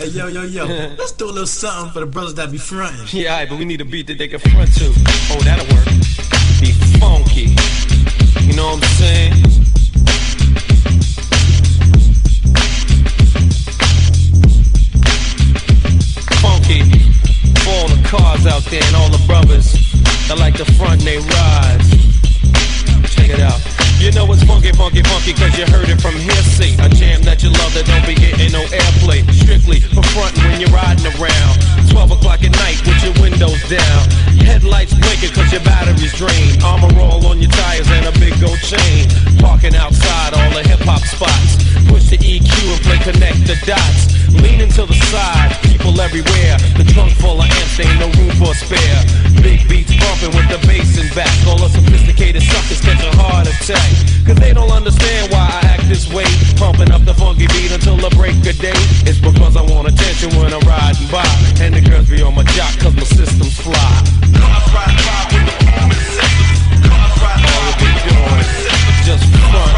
Hey, yo, let's do a little something for the brothers that be frontin'. Yeah, alright, but we need a beat that they can front to. Oh, that'll work. Be funky. You know what I'm saying? Funky. For all the cars out there and all the brothers that like to front and they rise. Check it out. You know it's funky, funky, funky, cause you heard it from hearsay. A jam that you love that don't be getting no airplay. Strictly for frontin' when you're riding around. 12 o'clock at night with your windows down. Headlights blinking cause your battery's drained. Armor all on your tires and a big gold chain. Parking outside all the hip-hop spots. Push the EQ and play connect the dots. Leaning to the side, people everywhere. The trunk full of amps, ain't no room for a spare. Big beats bumping with the bass in back. All the sophisticated suckers catch a heart attack. Cause they don't understand why I act this way. Pumping up the funky beat until the break of day. It's because I want attention when I'm riding by. And the girls be on my jock cause my system's fly. Cars ride by with the booming system. Cars ride by with the booming system. Just front.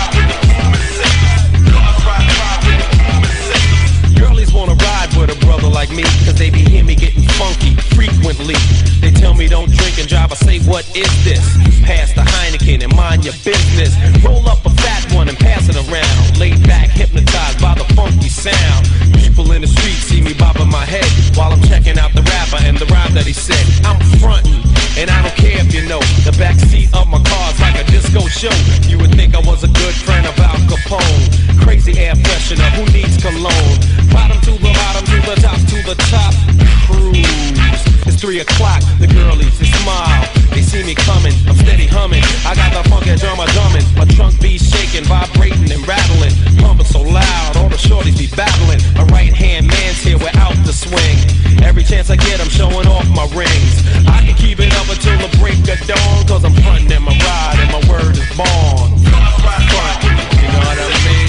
Girlies wanna ride with a brother like me, cause they be hear me getting funky frequently. They tell me don't drink and drive, I say what is this? Pass the Heineken and mind your business. Roll up a fat one and pass it around. Laid back, hypnotized by the funky sound. People in the street see me bobbing my head while I'm checking out the rapper and the rhyme that he said. I'm frontin', and I don't care if you know. The backseat of my car's like a disco show. You would think I was a good friend of Al Capone. Crazy air freshener, who needs cologne? Bottom to the bottom, to the top, to the top. Cruise. It's 3 o'clock, the girlies, they smile. They see me coming, I'm steady humming. I got the funky drummer drumming. My trunk be shaking, vibrating and rattling. Pumping so loud, all the shorties be battling. A right-hand man's here without the swing. Every chance I get, I'm showing off my rings. I can keep it up until the break of dawn, cause I'm frontin' in my ride and my word is born. Front, you know what I mean?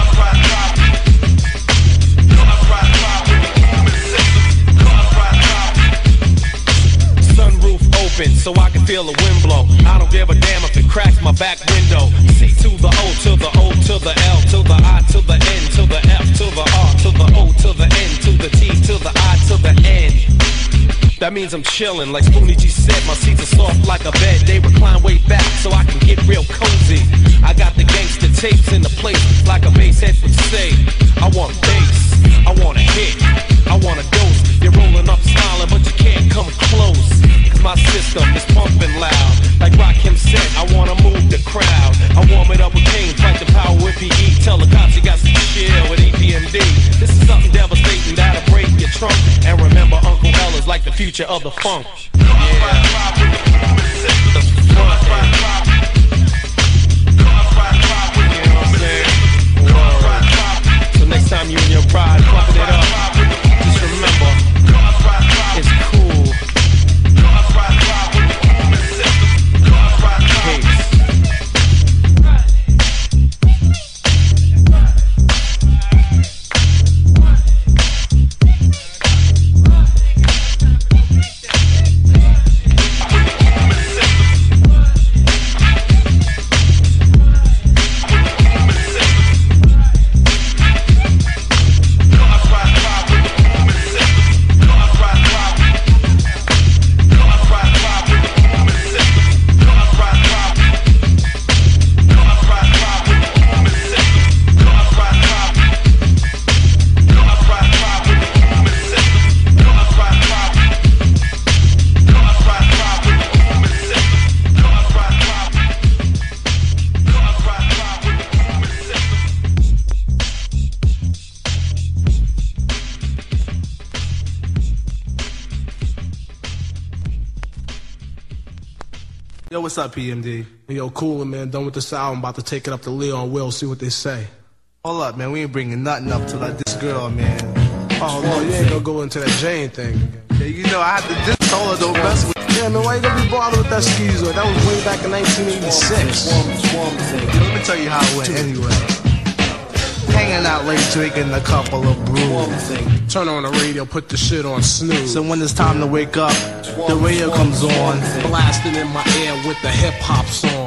Sunroof open so I can feel the wind blow. I don't give a damn if it cracks my back window. C to the O to the O to the L to the I to the N to the F to the R to the O to the N to the T to the I to the N. That means I'm chillin', like Spoonie G said. My seats are soft like a bed. They recline way back so I can get real cozy. I got the gangster tapes in the place, like a bass head would say. I want bass, I want a hit, I want a dose. You're rolling up smiling, but you can't come close. Cause my system is pumping loud. Like Rakim said, I wanna move the crowd. I warm it up with pain, fight the power with PE. Tell the cops you got some chill with EPMD. This is something devastating that'll break your trunk. And remember, Uncle L is like the future of the funk. Yeah. The front end. You know what I'm saying? Word. So next time you and your bride pumping it up, just remember, it's cool. Peace. Yo, what's up, PMD? Yo, coolin', man. Done with this album. About to take it up to Leo and Will, see what they say. Hold up, man. We ain't bringing nothing up till I this girl, man. Oh, no, you ain't gonna go into that Jane thing. Yeah, you know, I had to just told her don't mess with. Yeah, man, why you gonna be bothered with that skeezer? That was way back in 1986. Let me tell you how it went anyway. Hanging out late, drinking a couple of brews. Turn on the radio, put the shit on snooze. So when it's time to wake up, the radio comes on. Blasting in my ear with the hip-hop song.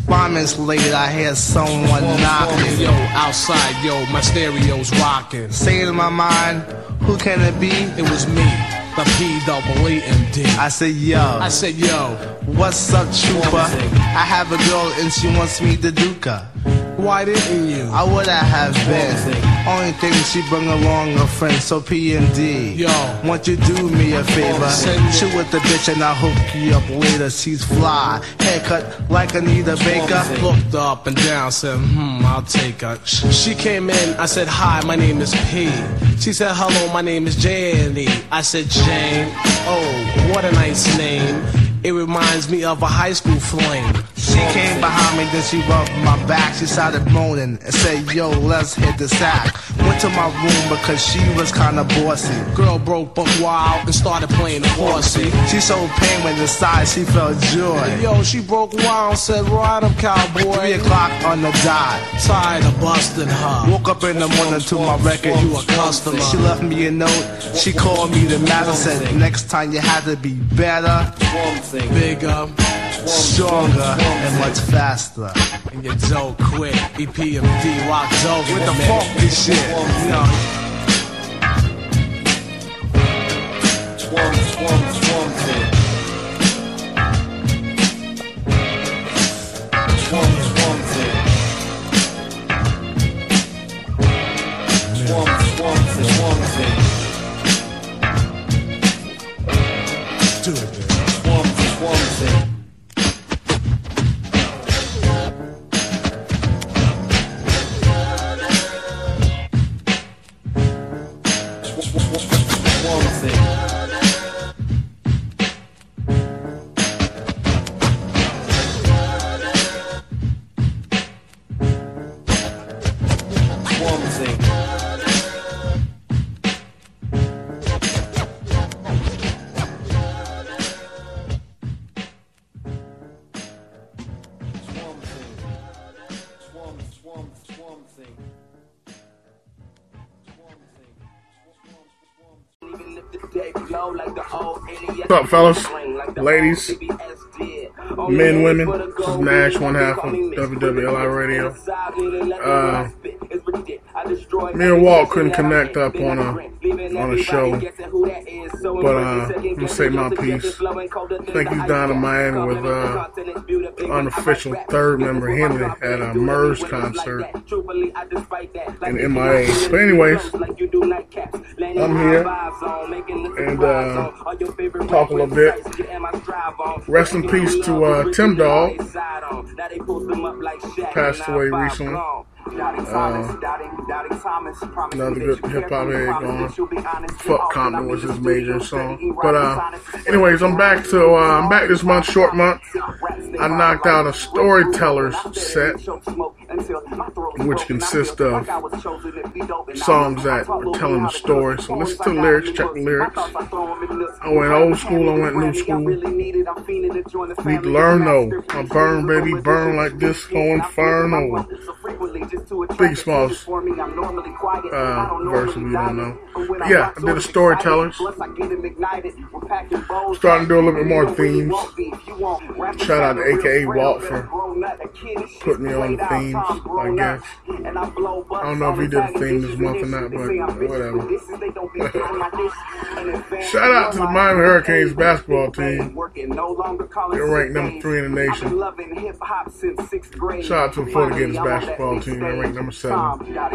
Moments later, I hear someone knocking. Yo, outside, yo, my stereo's rocking. Saying in my mind, who can it be? It was me, the P-double-E-M-D. I said, yo, what's up, trooper? I have a girl and she wants me to duke her. Why didn't you? I would have been. Only thing she bring along a friend, so P&D. Yo, won't you do me a favor? Chill with the bitch and I'll hook you up later. She's fly, haircut like Anita Baker. Looked up and down, said, I'll take her. She came in, I said, hi, my name is P. She said, hello, my name is Janie. I said, Jane, oh, what a nice name. It reminds me of a high school flame. She came behind me, then she rubbed my back. She started moaning and said, yo, let's hit the sack. Went to my room because she was kinda bossy. Girl broke buck wild and started playing horsey. She showed pain when inside she felt joy. Yo, she broke wild and said, ride up, cowboy. 3 o'clock on the dot. Tired of busting her. Woke up in the morning to my record. You a customer. She left me a note. She called me the matter. Said, next time you had to be better, bigger, stronger, and much faster. And your dough quick. EPMD rock dough. With the funky shit. You know. What's up, fellas, ladies, men, women? This is Nash, one half of WWLI Radio. Me and Walt couldn't connect up on a show, but I'm gonna say my piece. I think he's down in Miami with unofficial third member Henry at a MERS concert in MIA. But anyways, I'm here and talk a little bit. Rest in peace to Tim Dog, passed away recently. Another good hip-hop head gone. Fuck Compton was his major song. But anyways, I'm back this month, short month. I knocked out a storyteller's set, which consists of songs that are telling the story. So listen to the lyrics, check the lyrics. I went old school, I went new school. Need to learn though. I burn, baby, burn like disco inferno. Biggie Smalls verse, if you don't know. But yeah, I did a storytellers. Starting to do a little bit more themes. Shout out to AKA Walt for putting me on the themes, I guess. I don't know if he did a theme this month or not, but whatever. Shout out to the Miami Hurricanes basketball team. They're ranked number 3 in the nation. Shout out to the Florida Gators basketball team. They're ranked number 7. Not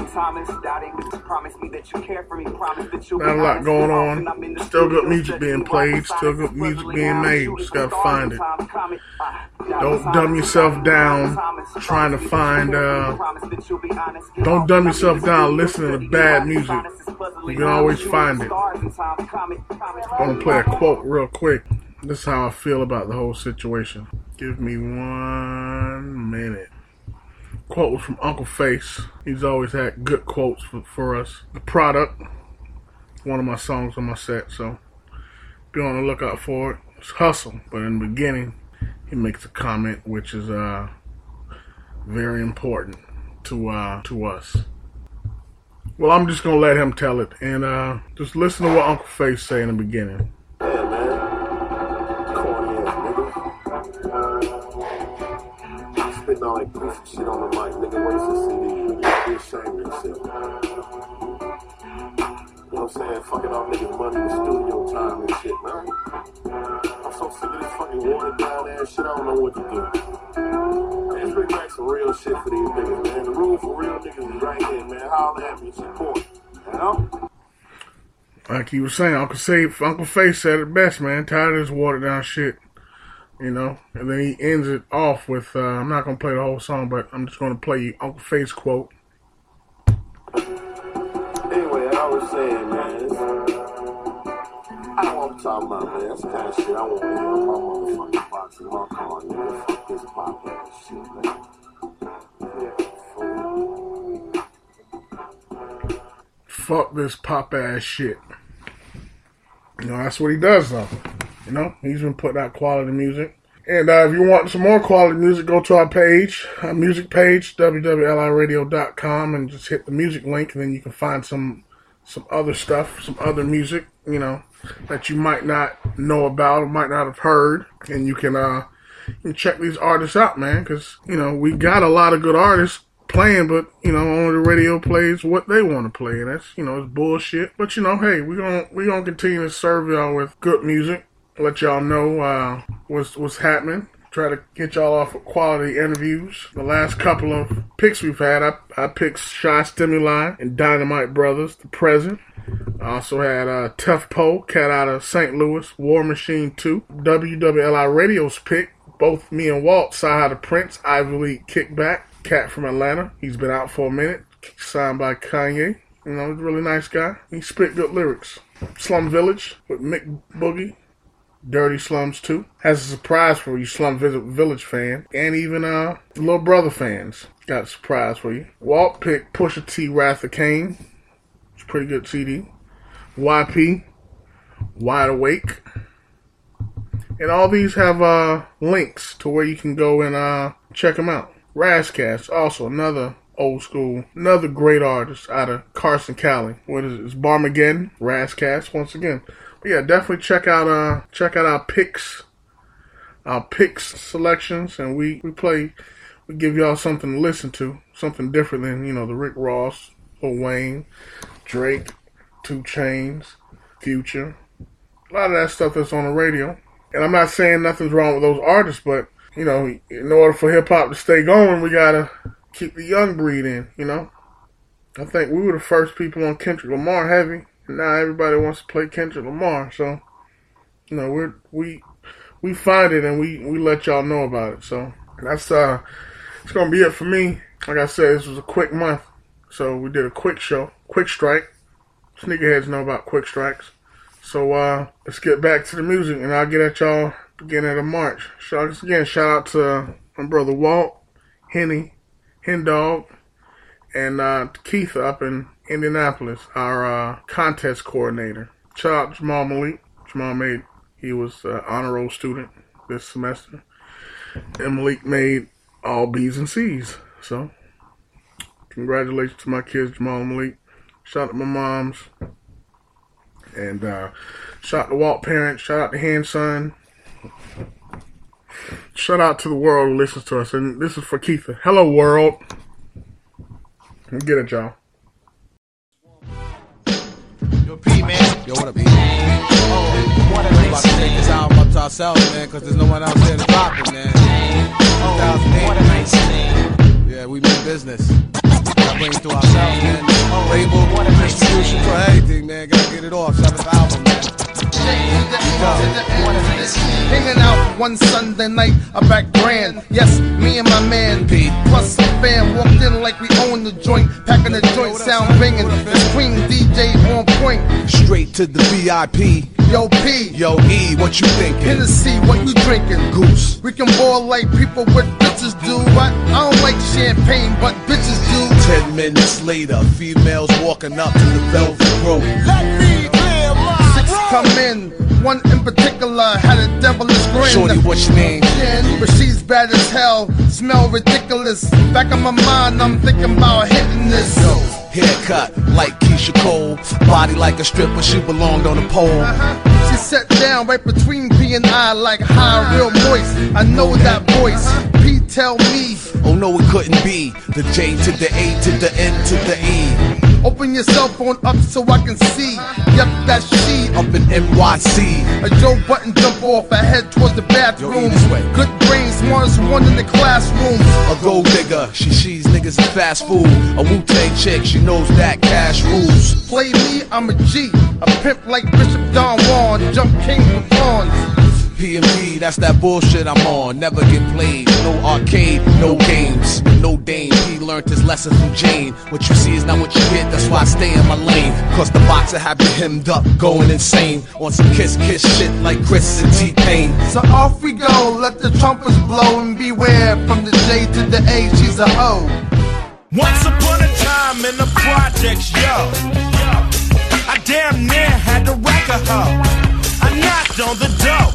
a lot going on. Still good music being played. Still good music being made. Just gotta find it. Don't dumb yourself down trying to find. Don't dumb yourself down listening to bad music. You can always find it. I'm gonna play a quote real quick. This is how I feel about the whole situation. Give me 1 minute. Quote was from Uncle Face. He's always had good quotes for us. The Product, one of my songs on my set, so be on the lookout for it. It's Hustle, but in the beginning, he makes a comment which is very important to us. Well, I'm just gonna let him tell it, and just listen to what Uncle Face say in the beginning. spitting all that goofy shit on the mic, nigga, waste a CD, nigga, be ashamed of yourself. You know what I'm saying? Fucking off niggas' money in studio time and shit, man. I'm so sick of this fucking watered down ass shit, I don't know what to do. Man, let's bring back some real shit for these niggas, man. The room for real niggas is right here, man. Holler at me, support, you know? Like you were saying, Uncle Face said it best, man. Tired of this watered down shit. You know, and then he ends it off with, I'm not going to play the whole song, but I'm just going to play you Uncle Face quote. Anyway, I was saying, man, I don't want to talk about, man. That's the kind of shit I want to hear on my motherfucking box in my car, nigga. Fuck this pop ass shit, man. Fuck this pop ass shit. You know, that's what he does, though. You know, he's been putting out quality music. And if you want some more quality music, go to our page, our music page, www.liradio.com, and just hit the music link, and then you can find some other stuff, some other music, you know, that you might not know about or might not have heard. And you can check these artists out, man, because, you know, we got a lot of good artists playing, but, you know, only the radio plays what they want to play, and that's, you know, it's bullshit. But, you know, hey, we gonna continue to serve y'all with good music. Let y'all know what's happening. Try to get y'all off of quality interviews. The last couple of picks we've had, I picked Shy Stimuli and Dynamite Brothers, The Present. I also had Tough Poe, cat out of St. Louis, War Machine 2. WWLI Radio's pick, both me and Walt, Saha the Prince, Ivy League Kickback, cat from Atlanta. He's been out for a minute, signed by Kanye. You know, he's a really nice guy. He spit good lyrics. Slum Village with Mick Boogie. Dirty Slums 2 has a surprise for you Slum Village fan, and even Little Brother fans. Got a surprise for you. Walt picked Pusha T, Wrath of Cain. It's a pretty good CD. YP, Wide Awake. And all these have links to where you can go and check them out. Razzcast, also another old school, another great artist out of Carson, Cali. What is it? It's Barmageddon, Razzcast, once again. But yeah, definitely check out our picks selections, and we give y'all something to listen to, something different than, you know, the Rick Ross, Lil Wayne, Drake, 2 Chainz, Future, a lot of that stuff that's on the radio. And I'm not saying nothing's wrong with those artists, but, you know, in order for hip hop to stay going, we gotta keep the young breed in, you know. I think we were the first people on Kendrick Lamar heavy. Now everybody wants to play Kendrick Lamar, so, you know, we find it and we let y'all know about it. So that's it's gonna be it for me. Like I said, this was a quick month, so we did a quick show, quick strike. Sneakerheads know about quick strikes. So let's get back to the music, and I'll get at y'all beginning of March. So again, shout out to my brother Walt, Hen Dog, and Keith up in Indianapolis, our contest coordinator. Shout out to Jamal Malik. He was an honor roll student this semester. And Malik made all B's and C's. So, congratulations to my kids, Jamal and Malik. Shout out to my moms. And shout out to Walt parents. Shout out to Hanson. Shout out to the world who listens to us. And this is for Keitha. Hello, world. Get it, y'all. Yo, P, man. Yo, what up, P? Oh, what a nice about to take this album up to ourselves, man, because there's no one else there to drop it, man. Oh, what a nice thing. Yeah, we mean business. Gotta bring it to ourselves, man. Label, distribution, for everything, man. Gotta get it off. 7th album, man. Hanging out one Sunday night, I back grand. Yes, me and my man P plus some fam walked in like we own the joint, packing the joint, sound banging. The Queen DJ on point, straight to the VIP. Yo P, yo E, what you thinking? Hennessy, what you drinking? Goose. We can ball like people with bitches do. I don't like champagne, but bitches do. 10 minutes later, females walking up to the Velvet Rope. Let me clear my 6 come in. One in particular had a devilish grin. Shorty, what's your name? But she's bad as hell, smell ridiculous. Back in my mind, I'm thinking about hitting this. Yo, haircut like Keisha Cole, body like a stripper, she belonged on a pole. She sat down right between P and I like high, real moist. I know that voice. P tell me. Oh no, it couldn't be. The J to the A to the N to the E. Open your cell phone up so I can see. Yep, that's she. Up in NYC. A Joe Button jump off, I head towards the bathroom. Yo, this way. Good brains, smartest one in the classroom. A gold digger, she's niggas in fast food. A Wu-Tang chick, she knows that cash rules. Play me, I'm a G. A pimp like Bishop Don Juan. Jump king for pawns. PMP, that's that bullshit I'm on. Never get played, no arcade, no games, no dame. He learned his lesson from Jane. What you see is not what you get, that's why I stay in my lane. Cause the boxer had me hemmed up, going insane. On some kiss shit like Chris and T-Pain. So off we go, let the trumpets blow. And beware, from the J to the A, she's a hoe. Once upon a time in the projects, yo, I damn near had to wreck a hoe. I knocked on the door.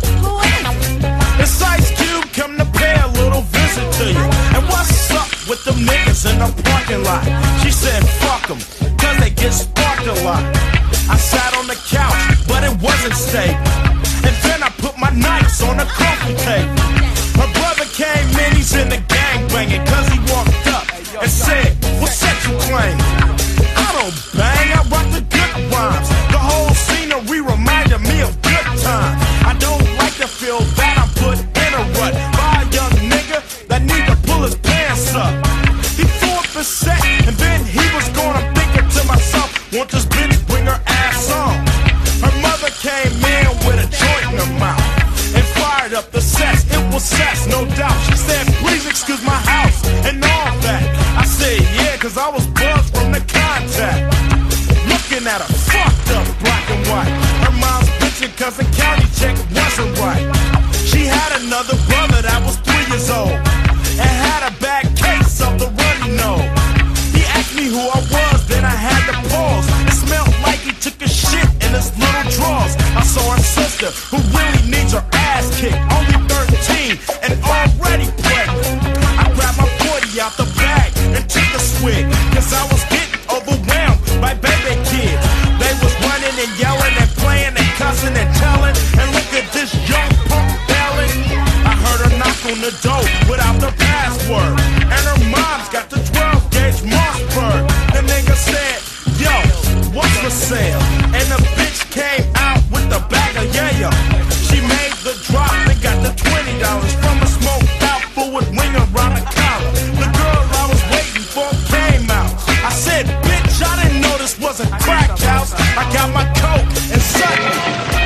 It's Ice Cube, come to pay a little visit to you. And what's up with them niggas in the parking lot? She said fuck them, cause they get sparked a lot. I sat on the couch, but it wasn't stable. And then I put my nights on the coffee table. Her brother came in, he's in the gang banging, cause he walked up and said, what's that you claim? I don't bang, I rock the good rhymes. The whole scenery reminded me of good times. I don't like to feel that I'm put in a rut by a young nigga that need to pull his pants up. He threw up a set and then he was gone. I'm thinking to myself, won't this bitch bring her ass on? Her mother came in with a joint in her mouth and fired up the sets. It was sex, no doubt. She said, please excuse my house and all that. I said, yeah, cause I was buzzed from the contact. Looking at her fucked up black and white. Her mom's bitching cause the county check wasn't right. She had another brother that was 3 years old and had a bad case of the runny nose. He asked me who I was, then I had to pause. It smelled like he took a shit in his little drawers. I saw her sister who really needs her ass kicked, only 13 and already pregnant. I grabbed my 40 out the bag and took a swig, cause I was getting overwhelmed by baby kids. They was running and yelling and playing and cussing and telling. And look at this young punk belling. I heard her knock on the door without the password. And her mom's got the 12-gauge Mossberg. The nigga said, yo, what's for sale? And the bitch came out with the bag of yayo. She made the drop and got the $20 from a smoked out forward wing around the collar. The girl I was waiting for came out. I said, bitch, I didn't know this was a crack house. I got my coke and sucked.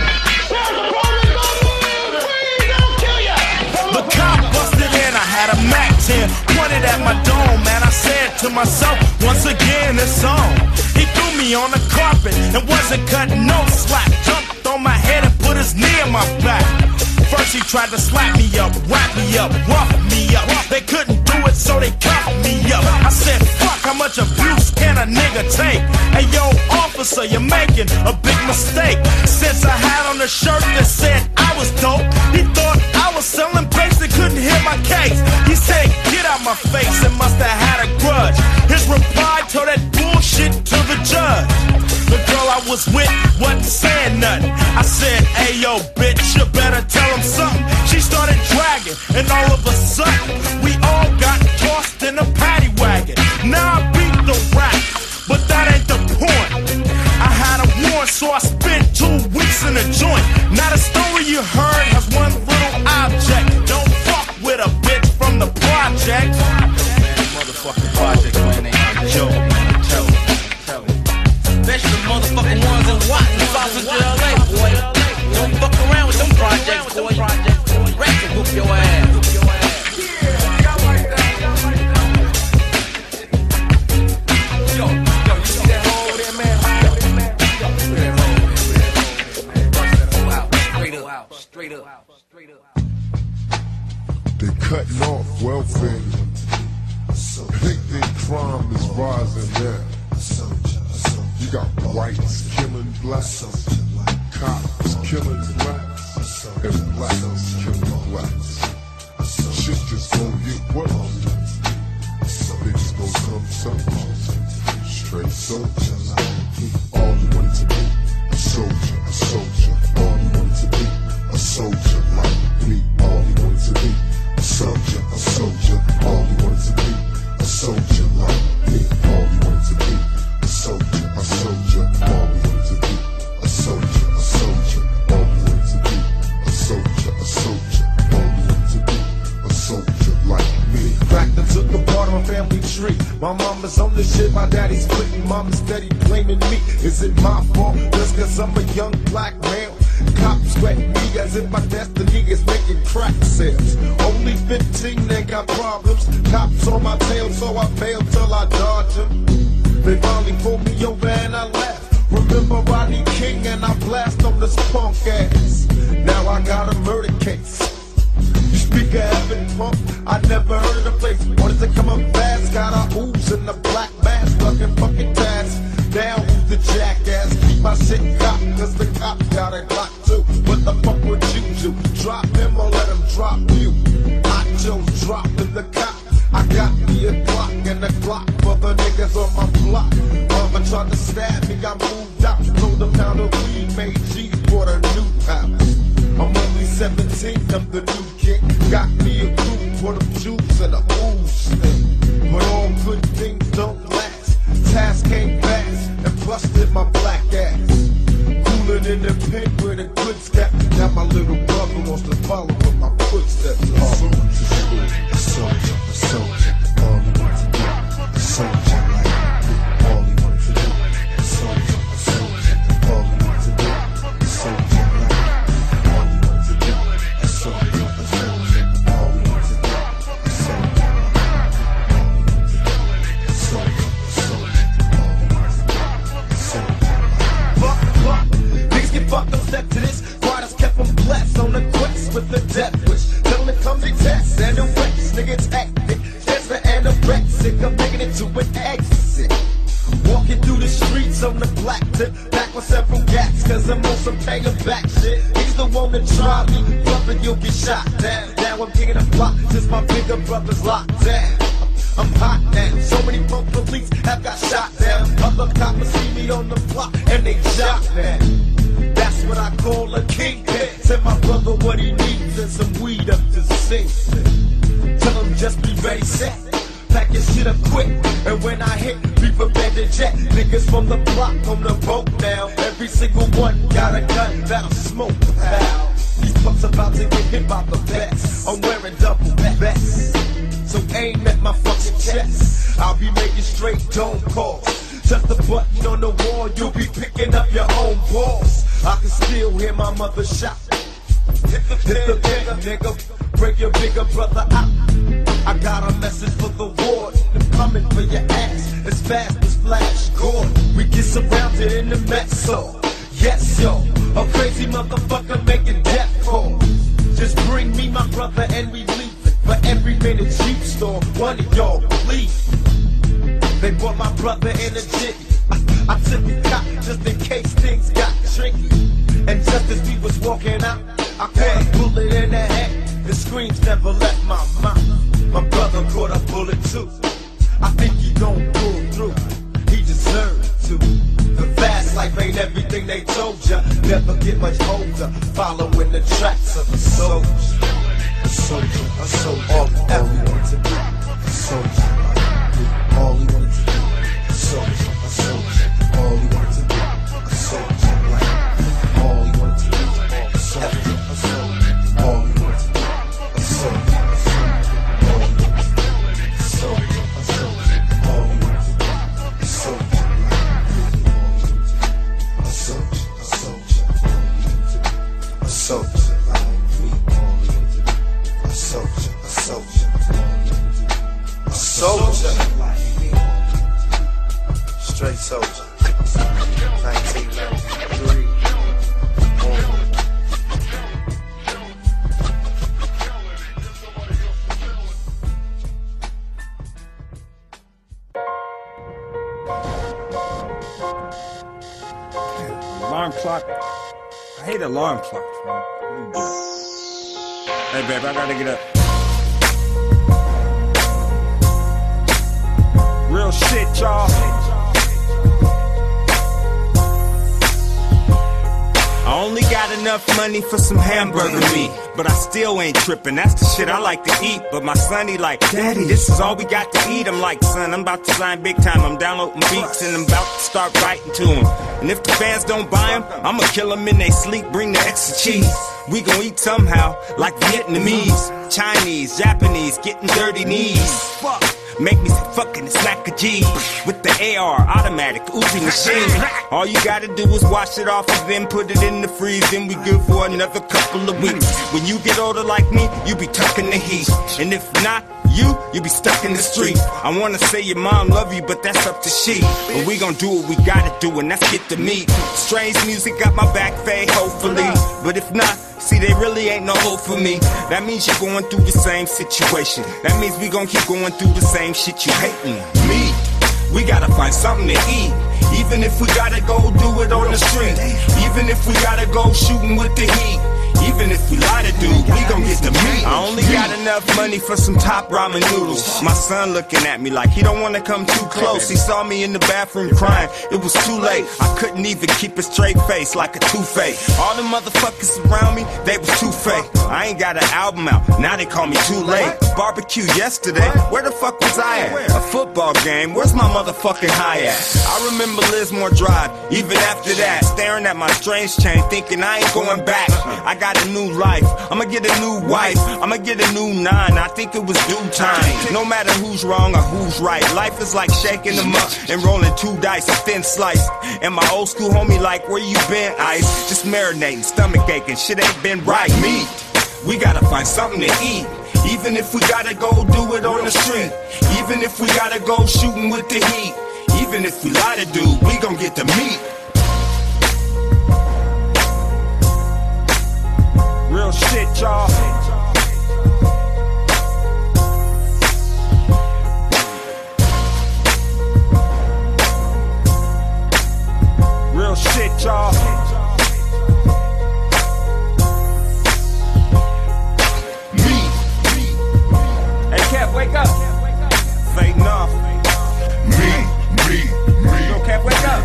The cop busted in, I had a Mac 10 pointed at my dome, and I said to myself, once again it's on. He threw me on the carpet and wasn't cutting no slack. Jumped on my head and put his knee in my back. First he tried to slap me up, wrap me up, rough me up. They couldn't do it, so they cuffed me up. I said, fuck, how much abuse can a nigga take? Hey yo, officer, you're making a big mistake. Since I had on a shirt that said I was dope, he thought I was selling papes that couldn't hear my case. He said, get out my face, and must have had a grudge. His reply told that bullshit to the judge. The girl I was with wasn't saying nothing. I said, hey yo, bitch, you better tell him something. She started dragging, and all of a sudden, we all got tossed in a paddy wagon. Now I beat the rap, but that ain't the point. I had a warrant, so I spent 2 weeks in a joint. Now the story you heard has one little object. Don't fuck with a bitch from the project. Motherfucking project, man, ain't no joke. Tell me. Especially the motherfucking ones in Watson, South LA, boy. Don't fuck around with them projects, boy. Rap to whoop your ass. Yo, you see that hole there, man? Straight up. They cutting off welfare. Big crime is rising now. You got whites killing blacks, cops killing blacks, and blacks killing blacks. Shit just gon' get worse. Bitches gon' come some straight soldiers. All you want to be a soldier, a soldier. All you want to be a soldier like me. All you want to be a soldier, a soldier. mama steady blaming me. Is it my fault just cause I'm a young black male? Cops sweat me as if my destiny is making crack sales. Only 15, they got problems. Cops on my tail, so I fail till I dodge them. They finally pulled me over and I laugh. Remember Rodney King and I blast on this punk ass. Now I got a murder case. You speak of heaven, punk, I never heard of the place. Wanted to come up fast, got a ooze in the black mask, ducking fucking tats. Now who's the jackass? Keep my shit cocked, cause the cops got a Glock too. What the fuck would you do? Drop him or let him drop you? I chose dropping the cop. I got me a Glock and a Glock for the niggas on my block. Mama tried to stab me, I moved out. Sold a pound of weed, made G's, bought a new house. I'm only 17, I'm the new king. Got me a crew, for them juice and a ooze. But all good things don't last. Task ain't fast, and busted my black ass. Cooler than the pen where the goods got. Now my little brother wants to follow in my footsteps. A soldier, all he wanted to do. A soldier like me, all he wanted to do. A soldier, all he wanted to do. A soldier like me, all he wanted to do. A soldier, all he wanted to do. A soldier, all he wanted to do. A soldier, all he wanted to do. A soldier. Fuck, niggas get fucked up, step to this. Riders kept them blessed on the quest with the death wish. Tell them to come to test and the west, niggas hectic. There's the anorexic, I'm making it to an exit. Walking through the streets on the black tip, back with several gats, cause I'm on some paying back shit. He's the one that try me, brother, you'll get shot down. Now I'm kicking a block, since my bigger brother's locked down. I'm hot now, so many punk police have got shot down. Other coppers see me on the block and they shot now. That's what I call a kingpin. Tell my brother what he needs and some weed up to sing. Tell him just be ready, set. Pack your shit up quick, and when I hit, be prepared to jet. Niggas from the block on the boat now. Every single one got a gun that'll smoke, pal. These pups about to get hit by the best. I'm wearing double vests, so aim at my fucking chest. I'll be making straight dome calls. Just a button on the wall, you'll be picking up your own balls. I can still hear my mother shout. Hit the pin, nigga, break your bigger brother out. I got a message for the ward. I'm coming for your ass as fast as Flash Gordon. We get surrounded in the mess hall. Yes, yo, a crazy motherfucker making death calls. Just bring me my brother and we leave. For every minute Jeep store, one of y'all please. They brought my brother in a jitty. I took a cop just in case things got tricky. And just as we was walking out, I caught a bullet in the head. The screams never left my mouth. My brother caught a bullet too. I think he gon' pull through. He deserved to. The fast life ain't everything they told ya. Never get much older. Following the tracks of a soldier. A soldier, all he wanted to do. A soldier, all he wanted to do. A soldier, all he wanted to do. A soldier, all he wanted to do. A soldier, all he wanted to do. A soldier, all he wanted to do. A soldier, all he wanted to do. A soldier, a soldier, a soldier. A soldier, straight soldier, 1993. Alarm clock. I hate alarm clocks, man. Hey, babe, I gotta get up. Real shit, y'all. I only got enough money for some hamburger meat, but I still ain't tripping. That's the shit I like to eat. But my son, he like, Daddy, this is all we got to eat. I'm like, son, I'm about to sign big time. I'm downloading beats and I'm about to start writing to them. And if the fans don't buy them, I'ma kill them in they sleep, bring the extra cheese. We gon' eat somehow, like Vietnamese, Chinese, Japanese, getting dirty knees. Fuck. Make me say fucking and smack a G with the AR, automatic, Uzi machine. All you gotta do is wash it off and then put it in the freeze. Then we good for another couple of weeks. When you get older like me, you be tucking the heat. And if not, you be stuck in the street. I wanna say your mom love you, but that's up to she. But we gon' do what we gotta do, and that's get to meet. Strange music got my back fade, hopefully. But if not, see, they really ain't no hope for me. That means you're going through the same situation. That means we gon' keep going through the same shit you hating. Me, we gotta find something to eat. Even if we gotta go do it on the street. Even if we gotta go shooting with the heat. Even if we lie to do, we gon' get the meat. I only got enough money for some top ramen noodles. My son looking at me like he don't wanna come too close. He saw me in the bathroom crying, it was too late. I couldn't even keep a straight face like a two-face. All the motherfuckers around me, they was too fake. I ain't got an album out, now they call me too late. Barbecue yesterday, where the fuck was I at? A football game, where's my motherfucking high at? I remember Lismore Drive, even after that, staring at my strange chain, thinking I ain't going back. I got a new life, I'ma get a new wife, I'ma get a new 9, I think it was due time. No matter who's wrong or who's right, life is like shaking them up and rolling 2 dice, a thin slice. And my old school homie like, where you been, Ice? Just marinating, stomach aching, shit ain't been right. Me, we gotta find something to eat. Even if we gotta go do it on the street. Even if we gotta go shooting with the heat. Even if we lie to do, we gon' get the meat. Real shit, y'all. Real shit, y'all. Kev, wake up. Fading off. Lil' Kev, wake up.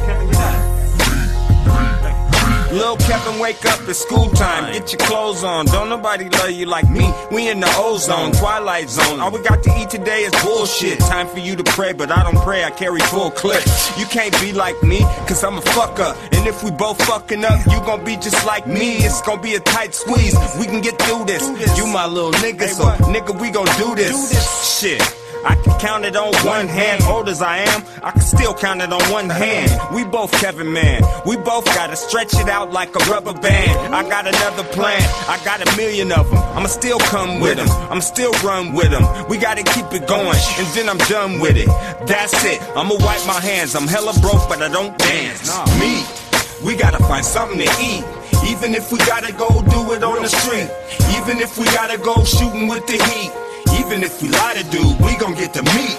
Lil' Kevin, wake up, it's school time. Get your clothes on, don't nobody love you like me. We in the ozone, twilight zone. All we got to eat today is bullshit. Time for you to pray, but I don't pray, I carry full clip. You can't be like me, cause I'm a fucker. And if we both fucking up, you gon' be just like me. It's gon' be a tight squeeze, we can get through this. You my little nigga, so nigga, we gon' do this. Shit, I can count it on one hand. Old as I am, I can still count it on one hand. We both Kevin Man, we both gotta stretch it out like a rubber band. I got another plan, I got 1 million of them. I'ma still come with them, I'ma still run with them. We gotta keep it going, and then I'm done with it. That's it, I'ma wipe my hands. I'm hella broke, but I don't dance. Me, we gotta find something to eat. Even if we gotta go do it on the street. Even if we gotta go shooting with the heat. Even if we lie to do, we gon' get the meat.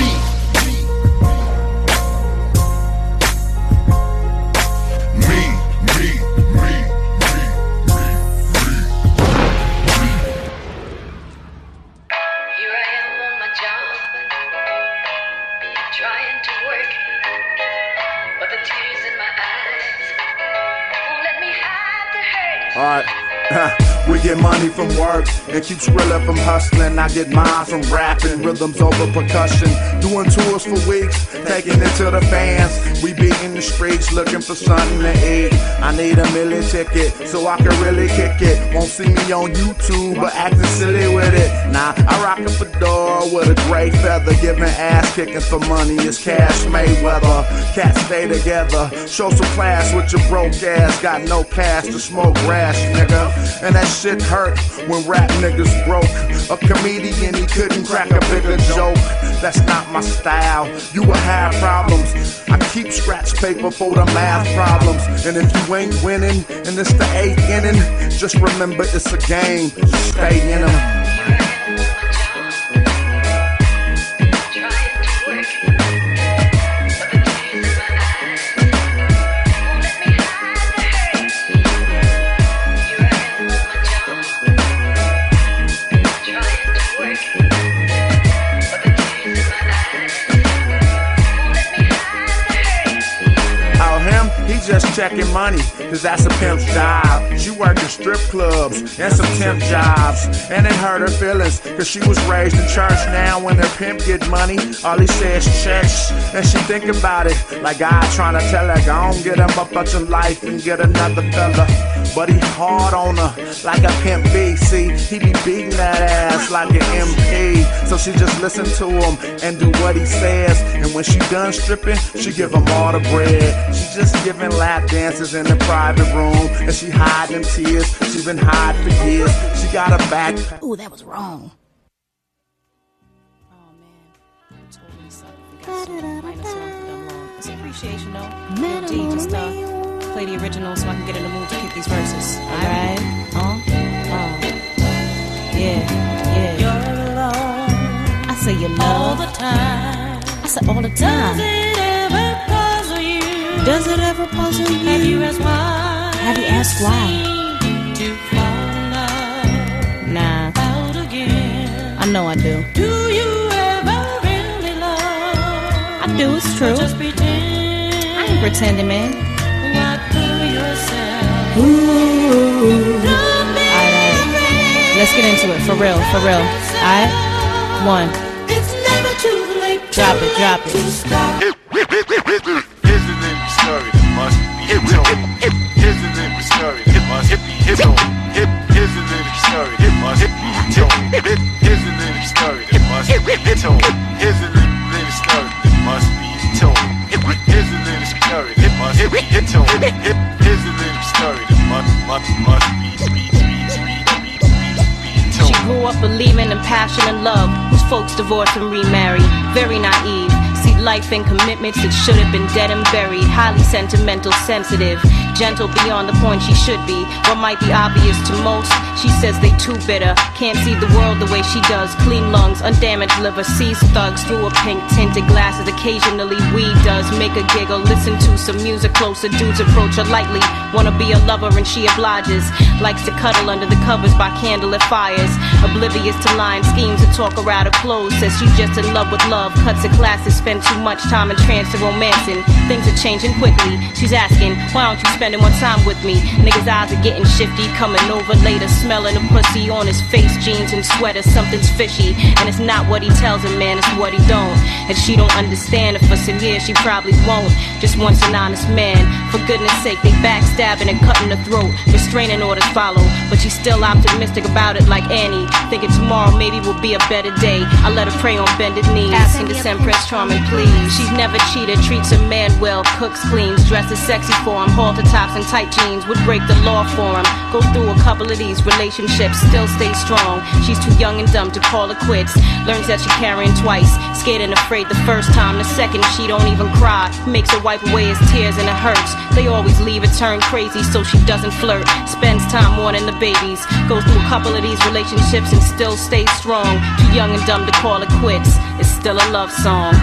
Alright, we get money from work and keep Skrilla from hustling. I get mine from rapping, rhythms over percussion. Doing tours for weeks, taking it to the fans. We be in the streets looking for something to eat. I need $1 million ticket so I can really kick it. Won't see me on YouTube, but acting silly with it. Nah, I rock a fedora with a gray feather. Giving ass kicking for money is Cash Mayweather. Cats stay together, show some class with your broke ass. Got no cash to smoke grass, nigga. And that shit hurt when rap niggas broke. A comedian, he couldn't crack a bigger joke. That's not my style, you will have problems. I keep scratch paper for the math problems. And if you ain't winning and it's the 8th inning, just remember it's a game, stay in 'em. Just checking money, cause that's a pimp's job. She working strip clubs and some temp jobs. And it hurt her feelings, cause she was raised in church. Now when her pimp get money, all he says church. And she think about it, like God trying to tell her, go on, get him up out your life and get another fella. but he hard on her like a pimp B. See, he be beating that ass like an MP. So she just listen to him and do what he says. And when she done stripping, she give him all the bread. She just giving lap dances in the private room, and she hiding them tears. She been hiding for years. She got a back. Ooh, that was wrong. It's appreciation though. D, just play the original so I can get in the mood to kick these verses. Alright? Yeah. You're alone. I say you love all the time. I say all the time. Does it ever puzzle you? Have you asked why? Have you asked why? To fall in love. Nah. Out again. I know I do. Do you ever really love? I do, it's true. Just pretend. I ain't pretending, man. What to yourself? Ooh. Alright. Let's get into it. For real. Alright? 1. It's never too late. Drop it. Here's the name of the story that must be told. Here's the name of the story that must be told. Here's the name of the story that must be told. Here's the name of the story that must be told. Here's the name of the story that must be told. Here's the name of the story that must be told. Here's the name of the story that must be told. She grew up believing in passion and love, whose folks divorced and remarried. Very naive. See life and commitments that should have been dead and buried. Highly sentimental, sensitive, gentle beyond the point she should be. What might be obvious to most, she says they too bitter. Can't see the world the way she does. Clean lungs, undamaged liver, sees thugs through her pink tinted glasses. Occasionally weed does make her giggle. Listen to some music closer, dudes approach her lightly. Wanna be a lover and she obliges. Likes to cuddle under the covers by candlelit fires. Oblivious to lying schemes to talk her out of clothes. Says she's just in love with love. Cuts her classes, spend too much time in trance to romancing. Things are changing quickly. She's asking, why don't you spending more time with me? Niggas' eyes are getting shifty. Coming over later, smelling the pussy on his face. Jeans and sweater, something's fishy. And it's not what he tells her, man, it's what he don't. And she don't understand it for some years, she probably won't. Just wants an honest man. For goodness sake, they backstabbing and cutting the throat. Restraining orders follow, but she's still optimistic about it like Annie. Thinking tomorrow maybe will be a better day. I let her pray on bended knees, asking to send Prince Charming, please. She's never cheated, treats her man well, cooks, cleans, dresses sexy for him. Halter tops and tight jeans would break the law for him. Go through a couple of these relationships, still stay strong. She's too young and dumb to call it quits. Learns that she's carrying twice, scared and afraid the first time. The second she don't even cry, makes her wipe away his tears and it hurts. They always leave her turn crazy so she doesn't flirt. Spends time warning the babies. Goes through a couple of these relationships and still stays strong. Too young and dumb to call it quits. It's still a love song.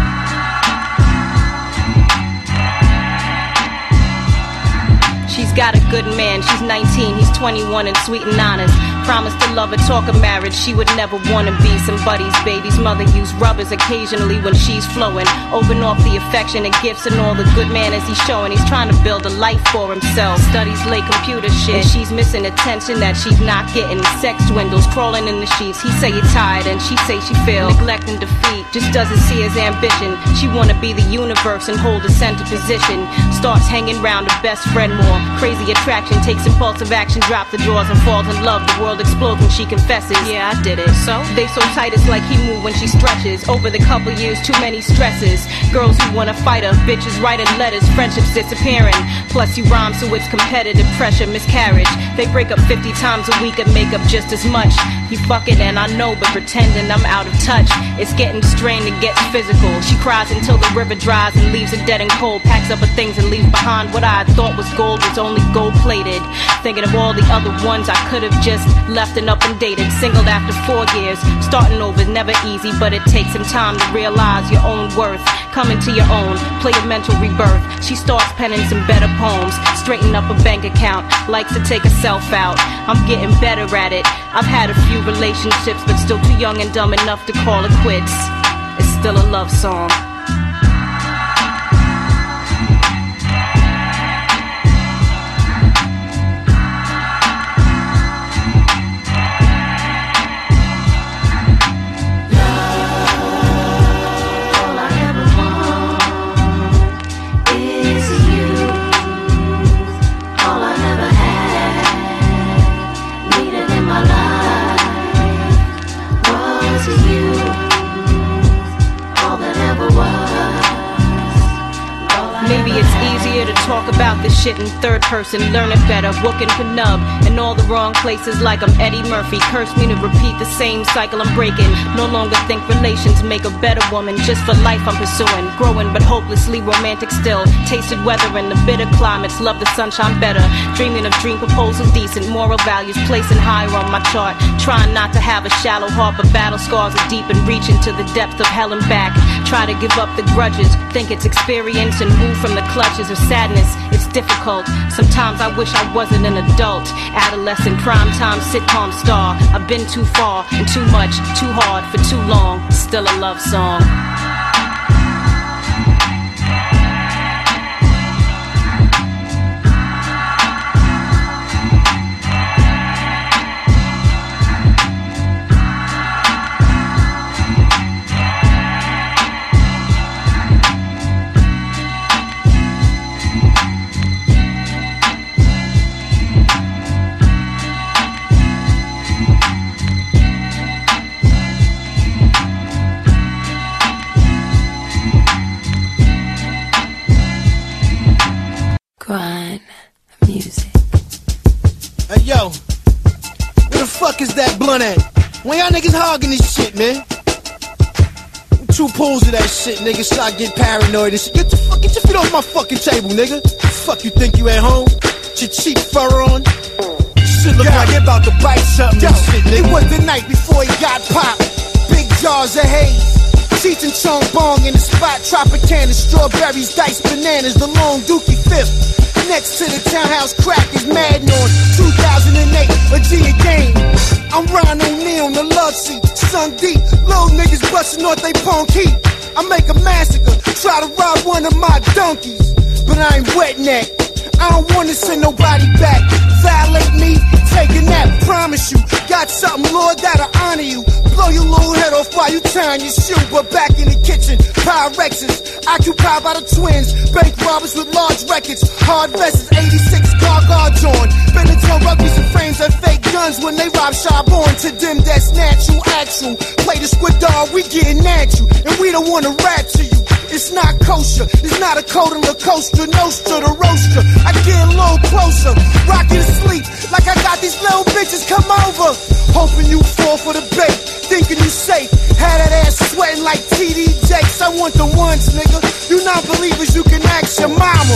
She's got a good man, she's 19, he's 21 and sweet and honest. Promised to love her, talk of marriage, she would never wanna be somebody's baby's mother. Use rubbers occasionally when she's flowing. Open off the affection and gifts and all the good manners he's showing. He's trying to build a life for himself. Studies late computer shit, and she's missing attention that she's not getting. Sex dwindles, crawling in the sheets. He say you're tired and she say she feel neglect and defeat. Just doesn't see his ambition. She wanna be the universe and hold a center position. Starts hanging round her best friend more. Crazy attraction, takes impulsive action, drop the drawers and falls in love. The world explodes when she confesses. Yeah, I did it. So they so tight it's like he moved when she stretches. Over the couple years, too many stresses. Girls who wanna fight her, bitches writing letters, friendships disappearing. Plus you rhyme so it's competitive pressure, miscarriage. They break up 50 times a week and make up just as much. You fucking and I know, but pretending I'm out of touch. It's getting strained and gets physical. She cries until the river dries and leaves her dead and cold. Packs up her things and leaves behind what I thought was gold. It's only gold plated. Thinking of all the other ones I could have just left and up and dated. Singled after 4 years. Starting over is never easy, but it takes some time to realize your own worth. Coming to your own, play a mental rebirth. She starts penning some better poems. Straighten up a bank account. Likes to take herself out. I'm getting better at it. I've had a few relationships, but still too young and dumb enough to call it quits. It's still a love song. All I never had. about this shit in third person, learn it better, wookin' Penub. In all the wrong places like I'm Eddie Murphy. Curse me to repeat the same cycle I'm breaking. No longer think relations make a better woman. Just for life I'm pursuing. Growing but hopelessly romantic still. Tasted weather in the bitter climates. Love the sunshine better. Dreaming of dream proposals, decent moral values. Placing higher on my chart. Trying not to have a shallow heart, but battle scars are deep and reach into the depths of hell and back. Try to give up the grudges. Think it's experience and move from the clutches of sadness. It's difficult. Sometimes I wish I wasn't an adult. Adolescent, primetime sitcom star. I've been too far and too much, too hard for too long. Still a love song. Grind music. Hey yo, where the fuck is that blunt at? When y'all niggas hogging this shit, man? 2 pulls of that shit, nigga. Start getting paranoid and shit. Get your feet off my fucking table, nigga. Fuck you think you at home? Your cheap fur on? Shit look like you about to bite something. Yo, shit, nigga. It was the night before he got popped. Big jars of haze. Cheech and Chong Bong in the spot. Tropicana, strawberries, diced bananas. The long dookie fifth. Next to the townhouse crackers, Madden on 2008, a G a game. I'm Ron O'Neal on the love seat, sunk deep. Little niggas busting off they punk heat. I make a massacre, try to rob one of my donkeys, but I ain't wet neck. I don't wanna send nobody back. Violate me, take a nap. Promise you, got something, Lord, that'll honor you. Blow your little head off while you tying your shoe. But back in the kitchen, Pyrexes, occupied by the twins. Bank robbers with large records, hard vests, 86 car guards on. Benetton rugbies and frames and fake guns when they rob Charbonne. To them, that's natural, actual. Play the squid dog, we getting at you, and we don't wanna rat to you. It's not kosher, it's not a coat on the coaster, Nostra the roaster. I get a little closer, rock you to sleep like I got these little bitches come over. Hoping you fall for the bait, thinking you safe. Had that ass sweating like TD Jakes. I want the ones, nigga. You non-believers, you can ask your mama.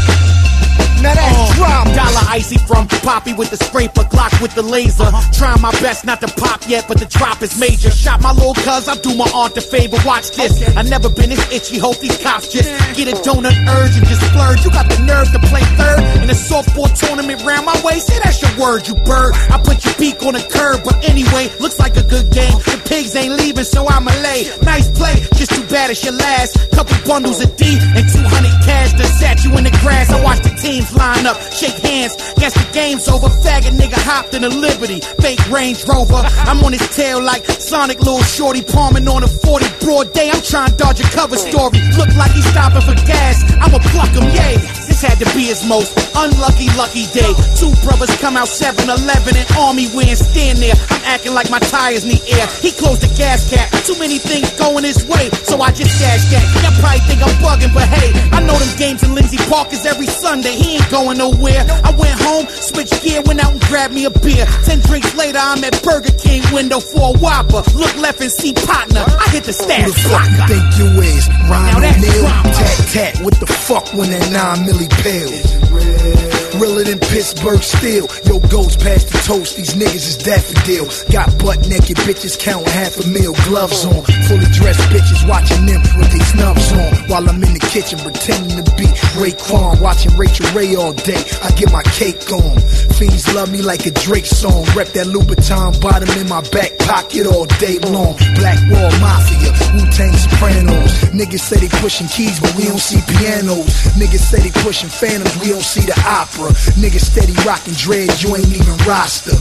Now that's drama. Dollar icy from Poppy with the scraper, Glock with the laser. Trying my best not to pop yet, but the drop is major. Shot my little cuz, I do my aunt a favor. Watch this. I never been this itchy. Hope these cops just get a donut urge and just splurge. You got the nerve to play third in a softball tournament round my way. Say that's your word, you bird. I put your beak on the curb, but anyway, looks like a good game. The pigs ain't leaving, so I'ma lay. Nice play, just too bad it's your last. Couple bundles of D and 200 cash that sat you in the grass. I watched the teams line up, shake hands, guess the game's over. Faggot nigga hopped in a Liberty, fake Range Rover. I'm on his tail like Sonic, little shorty palming on a 40 broad day. I'm trying to dodge a cover story. Look like he's stopping for gas. I'ma pluck him, yay. This had to be his most unlucky lucky day. 2 brothers come out 7-Eleven and army wearing, stand there. I'm acting like my tires need air. He closed the gas cap. Too many things going his way, so I just dash that. Y'all probably think I'm bugging, but hey, I know them games in Lindsay Park is every Sunday. He ain't going nowhere. I went home, switched gear, went out and grabbed me a beer. 10 drinks later, I'm at Burger King window for a Whopper. Look left and see partner. I hit the stash. Who the fuck you think you is? Ryan O'Neal? Tat tat, what the fuck when that 9 milli pills? Realer than Pittsburgh steel. Yo, goes past the toast, these niggas is daffodil. Got butt naked bitches counting $500,000. Gloves on, fully dressed bitches watching them with they snubs on. While I'm in the kitchen pretending to be Raekwon, watching Rachel Ray all day. I get my cake on. Fiends love me like a Drake song. Rep that Louboutin bottom in my back pocket all day long. Black Wall Mafia, Wu-Tang Sopranos. Niggas say they pushing keys, but we don't see pianos. Niggas say they pushing phantoms, we don't see the opera. Niggas steady rocking dreads, you ain't even roster.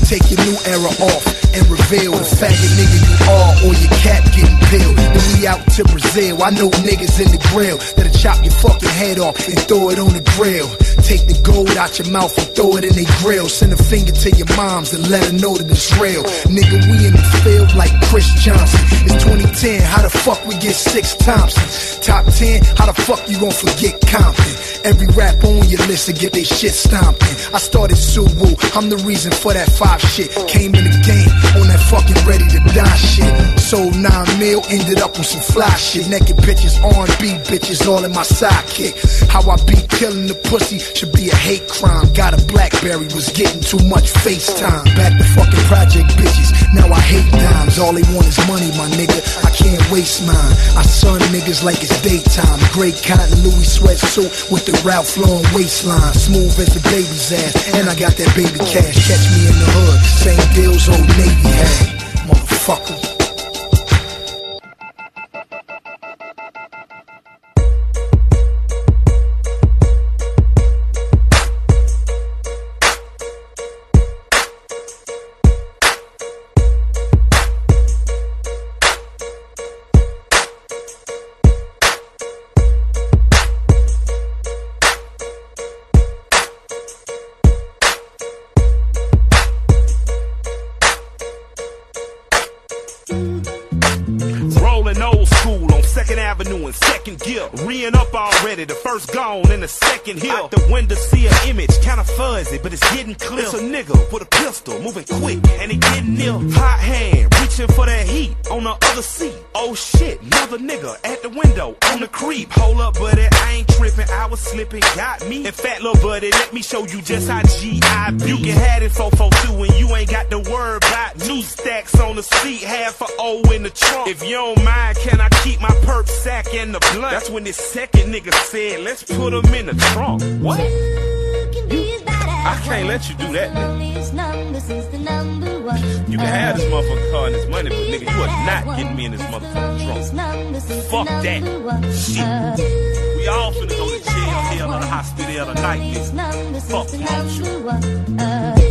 take your new era off and reveal the faggot nigga you are, or your cap getting peeled. Then we out to Brazil. I know niggas in the grill that'll chop your fucking head off and throw it on the grill. Take the gold out your mouth and throw it in their grill. Send a finger to your moms and let her know that it's real. Nigga, we in the field like Chris Johnson. It's 2010, how the fuck we get 6 Thompsons? Top 10, how the fuck you gon' forget Compton? Every rapper on your list to get they shit stomped in. I started Suwu, I'm the reason for that 5 shit. Came in the game on that fucking ready to die shit. Sold 9 mil, ended up on some fly shit. Naked bitches, R&B bitches, all in my sidekick. How I be killing the pussy should be a hate crime. Got a Blackberry, was getting too much FaceTime. Back to fucking project bitches, now I hate dimes. All they want is money, my nigga, I can't waste mine. I sun niggas like it's daytime. Gray cotton Louis sweatsuit with the Ralph Lauren waistline. Smooth as the baby's ass, and I got that baby cash. Catch me in the hood, same deals Old Navy had. Motherfucker. Reeing up already, the first gone and the second hill. Out the window see an image, kinda fuzzy, but it's getting clear. It's a nigga with a pistol, moving quick, and he getting near. Hot hand, reaching for that heat on the other seat. Oh shit, another nigga at the window on the creep. Hold up, buddy, I ain't tripping, I was slipping, got me. In fact, little buddy, let me show you just how G.I.B. You can have it 442 and you ain't got to worry about 2 stacks on the seat, half a O in the trunk. If you don't mind, can I keep my perp sack in the blunt? That's when this second nigga said, let's put him in the trunk. What? I can't let you do that, nigga. You can have this motherfucking car and this money, but nigga, you are not getting me in this motherfucking trunk. Fuck that. Shit. We all finna go to jail, hell, or the hospital tonight, nigga. Fuck wrong with you.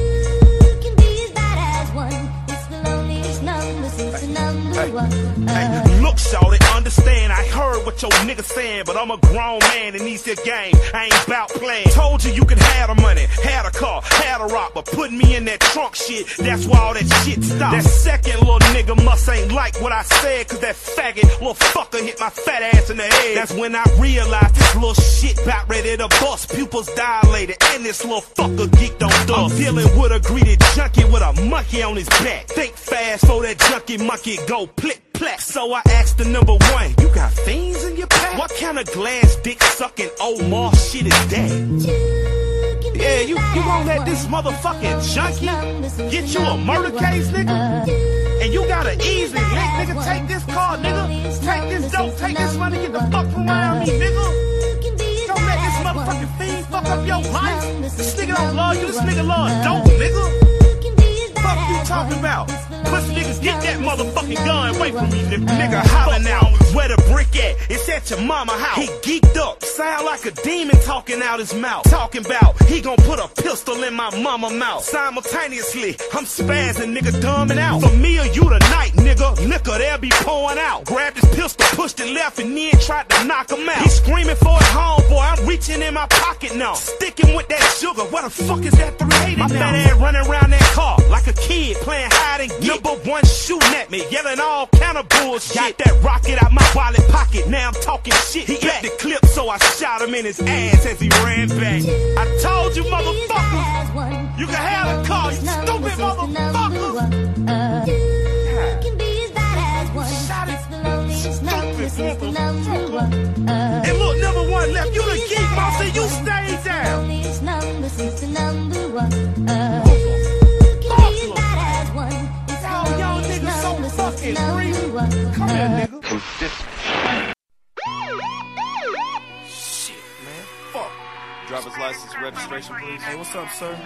Hey, look, shawty, understand, I heard what your nigga saying, but I'm a grown man and needs your game. I ain't bout playing. Told you you could have the money, have a car, have a rock, but putting me in that trunk shit, that's why all that shit stopped. That second little nigga must ain't like what I said, cause that faggot little fucker hit my fat ass in the head. That's when I realized this little shit about ready to bust, pupils dilated, and this little fucker geeked on dust. I'm dealing with a greedy junkie with a monkey on his back. Think fast for that junkie monkey go plick. So I asked the number 1, you got fiends in your pack? What kind of glass dick sucking Omar shit is that? Yeah, you won't let this motherfucking junkie get you a murder case, nigga? And you got an easy lick, nigga. Take this car, nigga. Take this dope, take this money, get the fuck from around me, nigga. Don't let this motherfucking fiend fuck up your life. This nigga don't love you, this nigga love dope, nigga. Fuck you talking about? Pussy niggas, get that motherfucking gun away from me, nigga. Hollering out, where the brick at? It's at your mama house. He geeked up, sound like a demon talking out his mouth. Talking about, he gon' put a pistol in my mama mouth. Simultaneously, I'm spazzing, nigga, dumbing out. For me or you tonight, nigga, liquor, they'll be pouring out. Grabbed his pistol, pushed it left, and then tried to knock him out. He screaming for his homeboy, I'm reaching in my pocket now. Sticking with that sugar, where the fuck is that 380 now? My fat ass running around that car like a kid playing hide and get. Number 1 shooting at me, yelling all kind of bullshit. Got that rocket out my wallet pocket, now I'm talking shit. He got the clip, so I shot him in his ass as he ran back. I told you, motherfuckers, you can have a car, you stupid motherfuckers. And look, number 1 left, you the geek boss, and you stay down. Y'all niggas so fucking free. Come here, nigga. Shit, man. Fuck. Driver's license, registration, please. Hey, what's up, sir?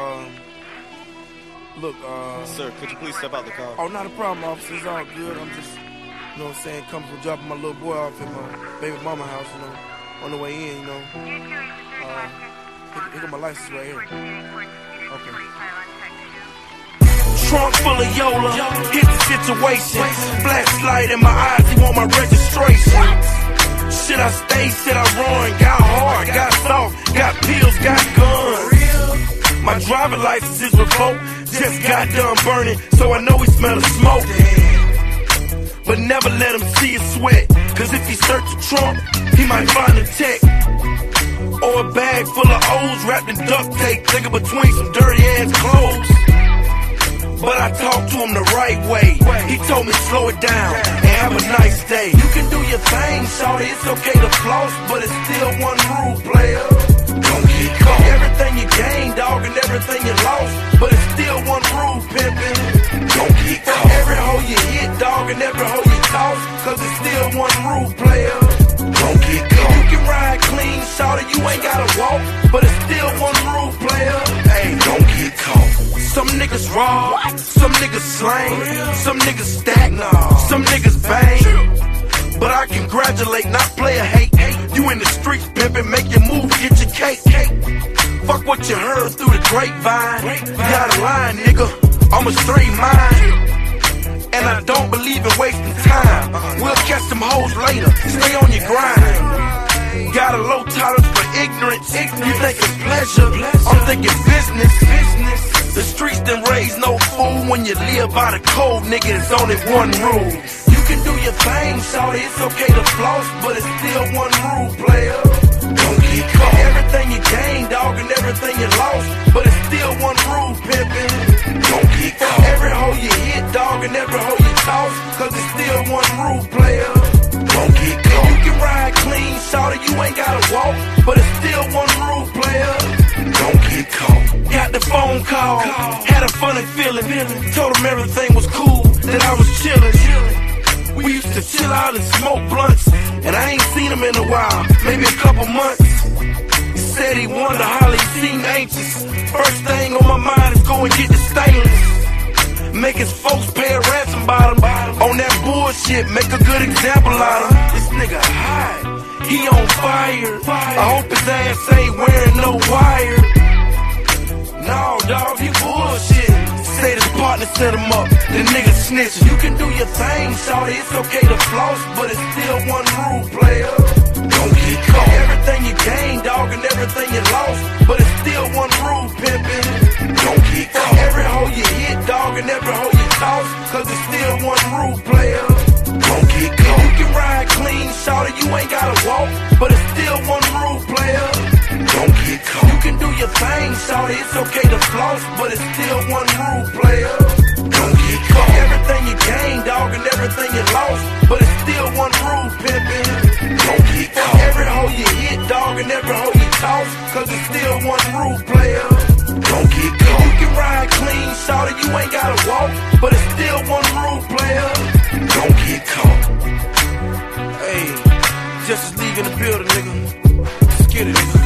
Look, Sir, could you please step out the car? Oh, not a problem, officer. It's all good. I'm just, you know what I'm saying, coming from dropping my little boy off at my baby mama house, you know, on the way in, you know. Here got my license right here. Okay. Trunk full of Yola, hit the situation. Flashlight in my eyes, he want my registration. Shit, I stayed, shit, I run. Got hard, got soft, got pills, got guns. My driver's license is revoked, just got done burning, so I know he smell the smoke. But never let him see his sweat, cause if he search the trunk, he might find a tech. Or a bag full of O's wrapped in duct tape, thinking between some dirty ass clothes. But I talked to him the right way. He told me slow it down and have a nice day. You can do your thing, shorty, it's okay to floss, but it's still one rule, player. Don't get caught. Everything you gain, dog, and everything you lost, but it's still one rule, pimpin'. Don't get caught. Every hoe you hit, dog, and every hoe you toss, cause it's still one rule, player. Don't get caught. You can ride clean, shorty, you ain't gotta walk, but it's still one rule, player. Hey, don't get caught. Some niggas raw, some niggas slang, some niggas stack, some niggas bang. But I congratulate, not player hate. You in the streets, pimpin', make your move, get your cake. Fuck what you heard through the grapevine. You got a line, nigga, I'm a straight mind. And I don't believe in wasting time. We'll catch them hoes later, stay on your grind. Got a low tolerance for ignorance. You think it's pleasure, I'm thinking business. The streets done raise no fool. When you live by the code, nigga, it's only one rule. You can do your thing, shawty, it's okay to floss, but it's still one rule, player. Don't get caught. Everything you gain, dog, and everything you lost, but it's still one rule, pimpin'. Don't get caught. Every hoe you hit, dog, and every hoe you toss, cause it's still one rule, player. Don't get caught. You can ride clean, shawty, you ain't gotta walk, but it's still one rule, player. Don't get caught. Got the phone call, had a funny feeling, told him everything was cool, that I was chillin'. We used to chill out and smoke blunts, and I ain't seen him in a while, maybe a couple months. He said he wondered how he seemed anxious. First thing on my mind is go and get the stainless. Make his folks pay a ransom bottom. On that bullshit, make a good example out of him. This nigga high, he on fire. I hope his ass ain't wearing no wire. No, dog, he bullshit. Say his partner set him up, the nigga snitching. You can do your thing, shawty, it's okay to floss, but it's still one rule, player. Don't get caught. Everything you gain, dog, and everything you lost, but it's still one rule, pimpin'. Don't get caught. Every hoe you hit, dog, and every hoe you toss, cause it's still one rule, player. Don't get caught. You can ride clean, shawty, you ain't gotta walk, but it's still one rule, player. Don't get caught. You can do your thing, shawty, it's okay to floss, but it's still one rule, player. Don't get caught. Everything you gain, dog, and everything you lost, but it's still one rule, pimpin'. Don't get caught. Every hoe you hit, dog, and every hoe you toss, cause it's still one rule, player. Don't get caught. You can ride clean, shawty, you ain't gotta walk, but it's still one rule, player. Don't get caught. Hey, Justice League in the building, nigga. Let's get it, nigga.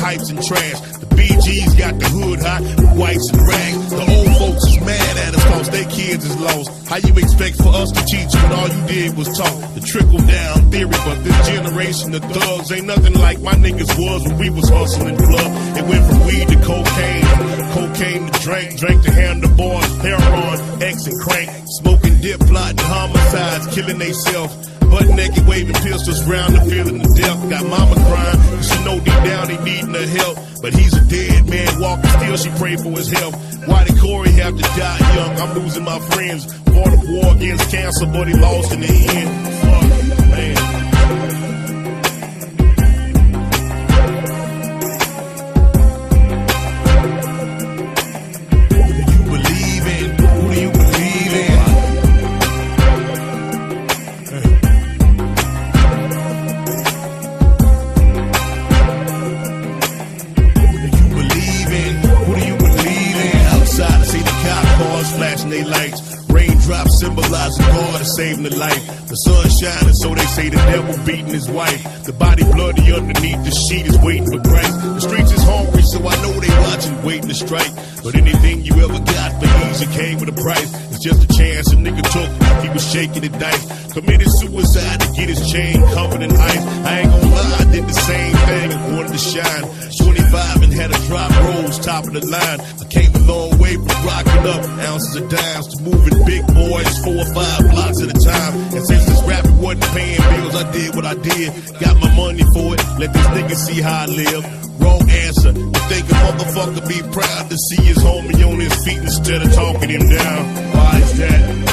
pipes and trash. The BG's got the hood hot with whites and rags. The old folks is mad at us cause their kids is lost. How you expect for us to teach when all you did was talk? The trickle down theory, but this generation of thugs ain't nothing like my niggas was when we was hustling blood. It went from weed to cocaine to drink to handlebars, heroin, X and crank, smoking dip, plotting homicides, killing theyself. Butt naked, waving pistols round the feeling of death. Got mama crying, she know deep down he needing her help. But he's a dead man walking, still she pray for his health. Why did Corey have to die young? I'm losing my friends. Fought a war against cancer, but he lost in the end. Fuck, man. Symbolizing God is saving the life. The sun shining, so they say the devil beating his wife. The body bloody underneath the sheet is waiting for Christ. The streets is hungry, so I know they watching, waiting to strike. But anything you ever got for easy came with a price. It's just a chance a nigga took. He was shaking the dice. Committed suicide to get his chain covered in ice. I ain't gonna lie, I did the same thing and wanted to shine. 25 and had a drop rolls, top of the line. I came a long way from rocking up ounces of dimes to moving big boys 4 or 5 blocks at a time. And since this rapper wasn't paying bills, I did what I did. Got my money for it, let this nigga see how I live. Wrong answer. You think a motherfucker be proud to see his homie on his feet instead of talking him down? Why is that?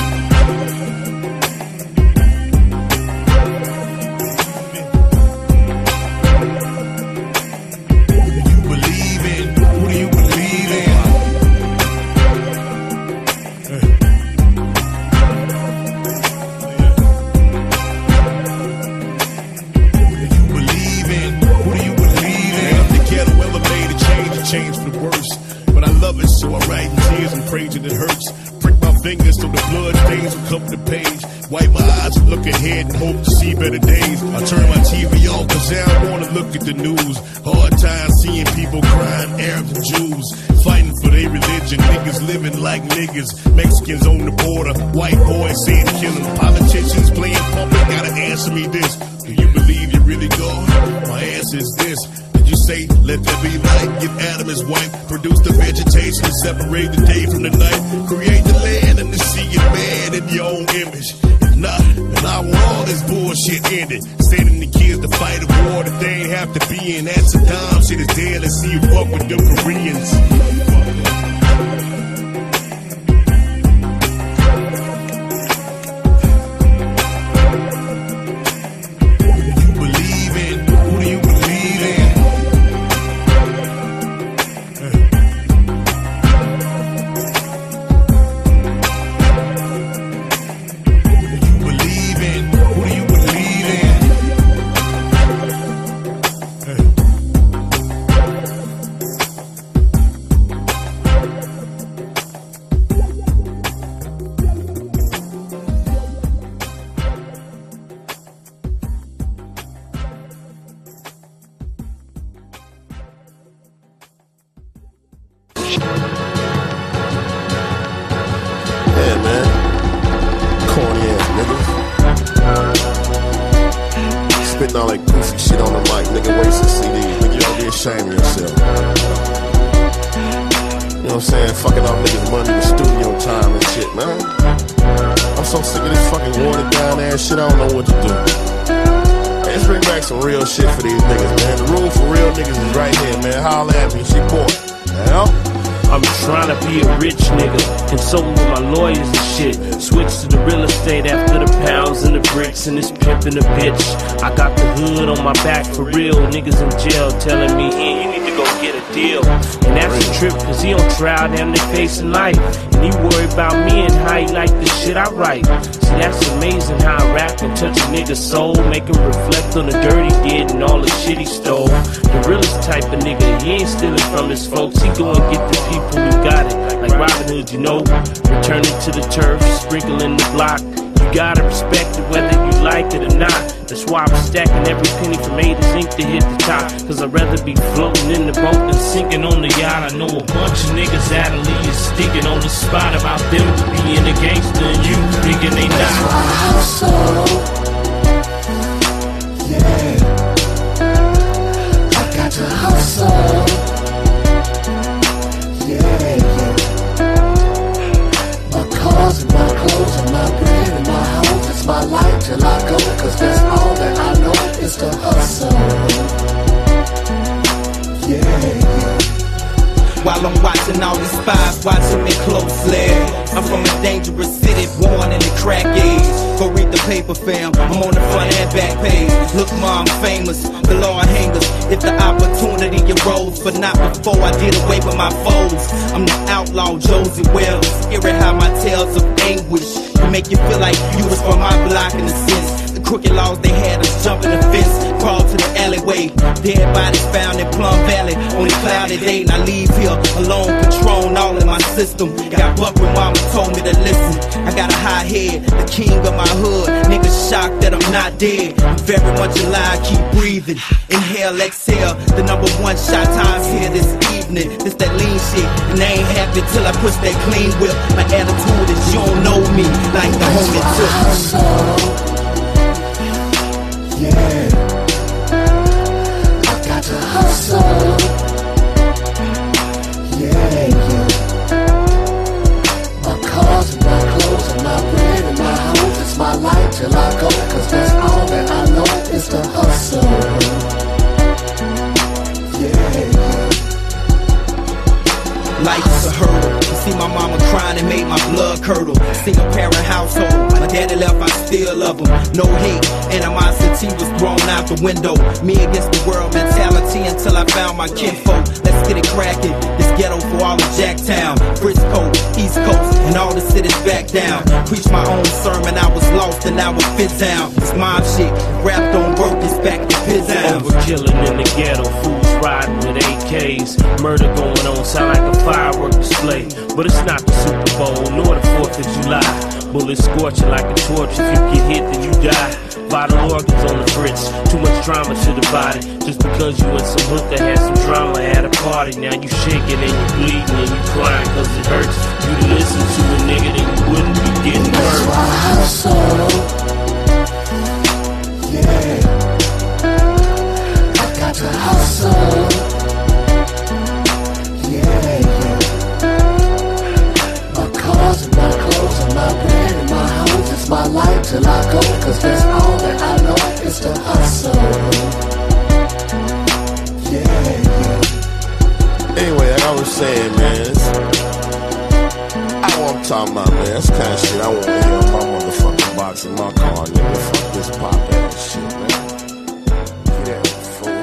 It hurts. Prick my fingers so the blood stains will cover the page. Wipe my eyes and look ahead and hope to see better days. I turn my TV on cause I don't wanna look at the news. Hard times seeing people crying, Arabs and Jews fighting for their religion. Niggas living like niggas. Mexicans on the border. White boys saying kill them. Politicians playing puppet. Gotta answer me this. Do you believe you're really God? My answer is this. You say, let there be light, give Adam his wife, produce the vegetation, separate the day from the night, create the land and the sea and man in your own image. If not, then I want all this bullshit ended. Sending the kids to fight a war that they ain't have to be in. That Saddam shit is dead, let's see you fuck with them Koreans. And this pimpin' a bitch. I got the hood on my back for real. Niggas in jail telling me, hey, you need to go get a deal. And that's a trip, cause he on trial, damn near facing life. And he worry about me and how he like the shit I write. See, that's amazing how I rap and touch a nigga's soul, make him reflect on the dirt he did and all the shit he stole. The realest type of nigga, he ain't stealing from his folks. He go and get the people who got it, like Robin Hood, you know. Returning to the turf, sprinkling the block. You gotta respect it whether you like it or not. That's why I'm stacking every penny from A to zinc to hit the top. Cause I'd rather be floating in the boat than sinking on the yacht. I know a bunch of niggas that'll leave you sticking on the spot about them being a gangster and you thinking they not. That's why I hustle. Yeah, I got to hustle. Yeah, yeah. My cars and my clothes and my bread and my house. It's my life till I go. Cause that's all that I know is to hustle. Yeah, yeah. While I'm watching all these spies watching me closely. I'm from a dangerous city, born in the crack age. Go read the paper, fam, I'm on the front and back page. Look, ma, I'm famous, the Lord hangers. If the opportunity arose, but not before I did away with my foes. I'm the outlaw, Josie Wells. Hearing how my tales of anguish can make you feel like you was from my block in a sense. The crooked laws they had us jumping the fence, crawl to the alleyway. Dead bodies found in Plum Valley on a cloudy day. And I leave here alone, Patron all in my system. Got buck when mama told me to listen. I got a high head, the king of my hood. Niggas shocked that I'm not dead. I'm very much alive, keep breathing. Inhale, exhale, the #1 shot time's here this evening. This that lean shit, and I ain't happy till I push that clean whip. My attitude is you don't know me like the homie took. Yeah, I got to hustle. Yeah, yeah. My cars and my clothes and my bread and my house. It's my life till I go. Cause that's all that I know is to hustle. Yeah, yeah. Life's a hurdle. You see my mama crying and made my blood curdle. Single parent household. My daddy left, I still love him. No hate, animosity was thrown out the window. Me against the world mentality until I found my kinfolk. Let's get it cracking. This ghetto for all of Jacktown, Frisco, East Coast, and all the cities back down. Preach my own sermon, I was lost and I was fit down. This mob shit, rap don't work, it's back to pit down. Overkilling in the ghetto, fools riding with AKs. Murder going on, sound like a firework display. But it's not the Super Bowl, nor the 4th of July. Bullets scorching like a torch, if you get hit then you die. Vital organs on the fritz, too much drama to the body. Just because you in some hood that had some drama at a party. Now you shaking and you bleeding and you crying cause it hurts. You to listen to a nigga then you wouldn't be getting hurt. That's why I hustle. Yeah, I got to hustle. Yeah, yeah. My cars and my clothes and my bread and my house. It's my life till I go. Cause that's all that I know is to hustle. Yeah, yeah. Anyway, like I was saying, man, I want to talk about, man. That's the kind of shit I want to hear on my motherfucking box in my car, nigga. Fuck this pop ass shit, man. Get that fool.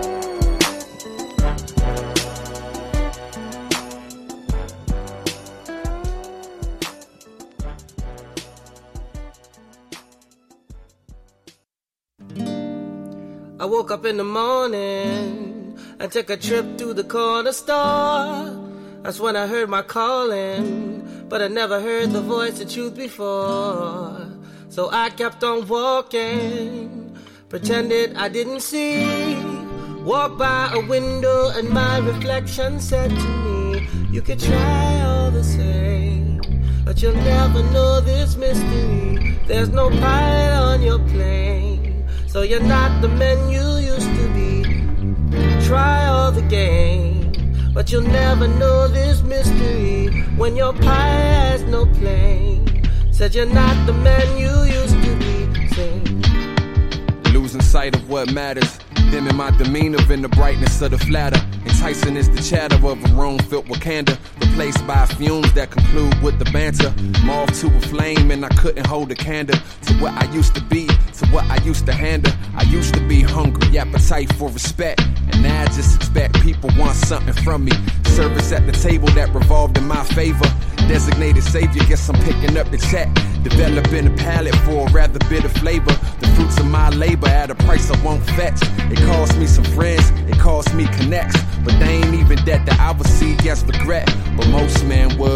I woke up in the morning and took a trip through the corner store. That's when I heard my calling, but I never heard the voice of truth before. So I kept on walking, pretended I didn't see. Walked by a window and my reflection said to me, you could try all the same, but you'll never know this mystery. There's no pilot on your plane, so you're not the man you used to be. Try all the game, but you'll never know this mystery when your pilot has no plane. Said you're not the man you used to be. Sing. Losing sight of what matters, dimming my demeanor in the brightness of the flatter. Enticing is the chatter of a room filled with candor, replaced by fumes that conclude with the banter. Moth to a flame and I couldn't hold a candle to what I used to be, to what I used to handle. I used to be hungry, appetite for respect, and now I just expect people want something from me. Service at the table that revolved in my favor. Designated savior, guess I'm picking up the check. Developing a palate for a rather bitter flavor. The fruits of my labor at a price I won't fetch. It cost me some friends, it cost me connects, but they ain't even that I would see as regret. But most men would, as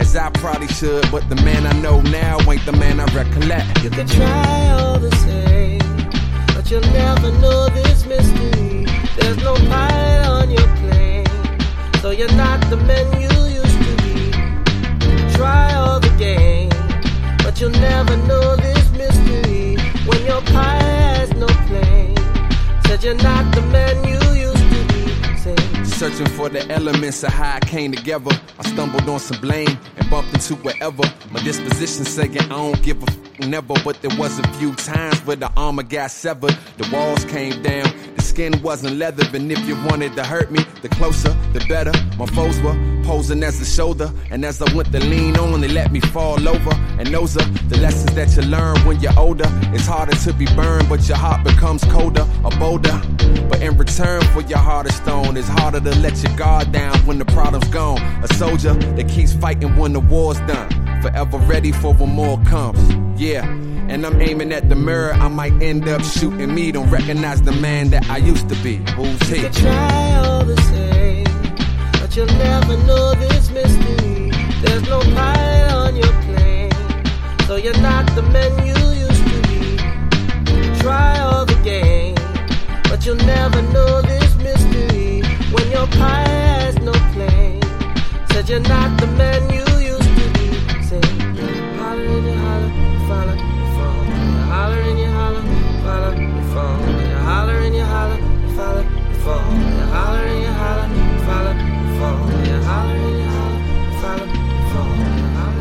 as I probably should, but the man I know now ain't the man I recollect. You could try all the same, but you'll never know this mystery. There's no pilot on your plane, so you're not the man you used to be. Try all the game, but you'll never know this mystery. When your pilot has no plane, said you're not the man you used to be. Say, searching for the elements of how I came together, I stumbled on some blame and bumped into whatever. My disposition saying I don't give a never, but there was a few times where the armor got severed, the walls came down, the skin wasn't leather, and if you wanted to hurt me, the closer, the better. My foes were posing as a shoulder, and as I went to lean on, they let me fall over. And those are the lessons that you learn when you're older. It's harder to be burned, but your heart becomes colder or bolder. But in return for your heart of stone, it's harder to let your guard down when the problem's gone. A soldier that keeps fighting when the war's done, forever ready for when more comes. Yeah, and I'm aiming at the mirror, I might end up shooting me. Don't recognize the man that I used to be. Who's he? you could try all the same, but you'll never know this mystery. There's no pilot on your plane, so you're not the man you used to be. Try all the game, but you'll never know this mystery. When your pilot has no plane, said you're not the man you used to be. Say, holler and you holler, follow, you fall. You holler and you holler, follow, you fall. You holler and you holler, follow, you fall. You holler and you holler, follow, you fall. You holler and you holler, follow, you fall. You holler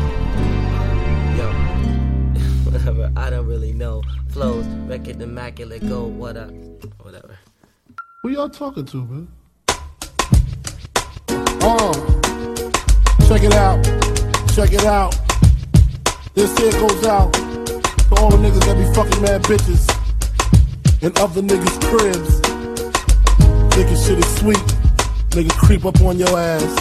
and you holler. Yo, whatever. I don't really know. Flows, record immaculate, go, what up, whatever. Who y'all talking to, man? Check it out. Check it out. This here goes out to all the niggas that be fucking mad bitches in other niggas' cribs. Thinking shit is sweet. Nigga creep up on your ass.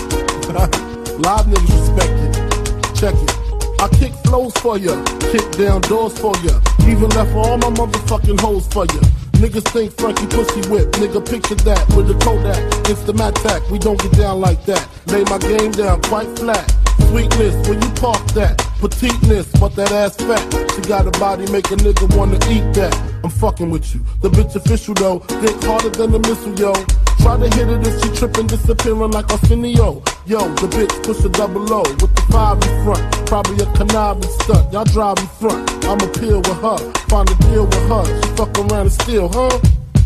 Live niggas respect it. Check it. I kick flows for ya, kick down doors for ya, even left all my motherfucking hoes for ya. Niggas think Frankie pussy whip, nigga picture that with the Kodak, Instamatic, we don't get down like that. Lay my game down quite flat. Sweetness, when you park that. Petiteness, but that ass fat. She got a body, make a nigga wanna eat that. I'm fucking with you. The bitch official though, think harder than a missile, yo. Try to hit it if she trippin', disappearing like Arsenio. Yo, the bitch push a double O with the 5 in front. Probably a conniving stunt. Y'all drive in front. I'ma peel with her, find a deal with her. She fuck around and steal, huh?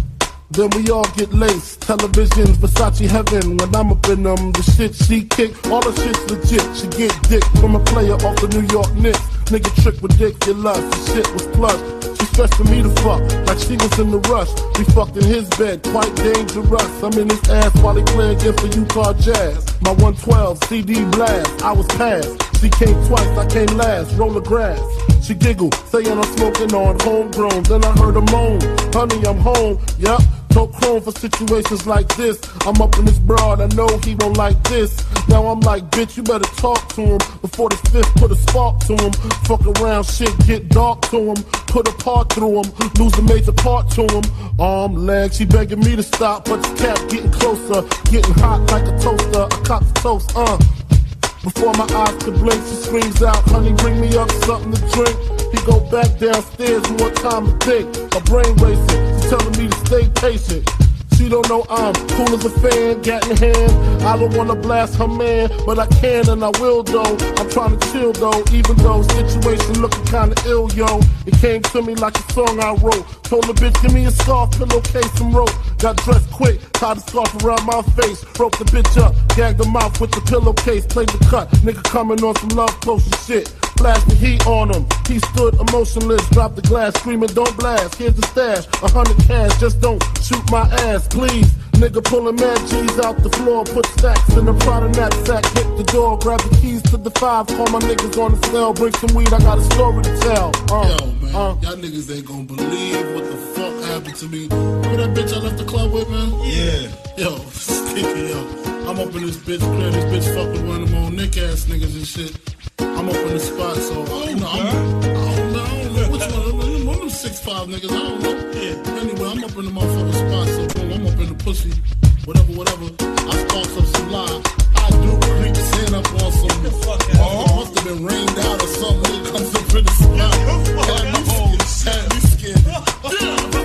Then we all get laced. Televisions, Versace heaven. When I'm up in them, the shit she kick, all the shit's legit. She get dick from a player off the New York Knicks. Nigga trick ridiculous, the shit was plush. She stressing me to fuck, like she was in the rush. We fucked in his bed, quite dangerous. I'm in his ass while he playing against the Utah Jazz. My 112 CD blast, I was passed. She came twice, I came last, roll the grass. She giggled, saying I'm smoking on homegrown. Then I heard her moan, honey, I'm home, yup. Tote chrome for situations like this. I'm up in this broad, I know he don't like this. Now I'm like, bitch, you better talk to him before the fifth put a spark to him. Fuck around, shit get dark to him. Put a part through him, lose a major part to him. Arm, leg, she begging me to stop, but the cap getting closer, getting hot like a toaster. I cop the toast, Before my eyes could blink, she screams out, honey, bring me up something to drink. He go back downstairs, more time to think. My brain racing, she's telling me to stay patient. She don't know I'm cool as a fan, gat in hand. I don't wanna blast her man, but I can and I will though. I'm trying to chill though, even though situation looking kinda ill, yo. It came to me like a song I wrote. Told the bitch, give me a scarf, pillowcase, some rope. Got dressed quick, tied a scarf around my face. Broke the bitch up, gagged her mouth with the pillowcase. Played the cut, nigga coming on some love potion shit. Flashed the heat on him, he stood emotionless. Dropped the glass, screaming, don't blast. Here's the stash, 100 cash, just don't shoot my ass, please. Nigga pulling mad G's out the floor, put stacks in a Prada knapsack, hit the door, grab the keys to the 5, call my niggas on the cell, bring some weed, I got a story to tell. Yo, man, y'all niggas ain't gonna believe what the fuck happened to me. Remember that bitch I left the club with, man? Yeah. Yo, stinky, yo. I'm up in this bitch crib, this bitch fucking one of them old Nick ass niggas and shit. I'm up in the spot, so I don't know which one of them 6'5" niggas, I don't know. Yeah. Anyway, I'm up in the motherfucking spot, so boom, I'm up in the pussy whatever. I sparks up some lie. I do creep sin up on some. Must have been rained out or something. It comes up in the sky. Had me scared.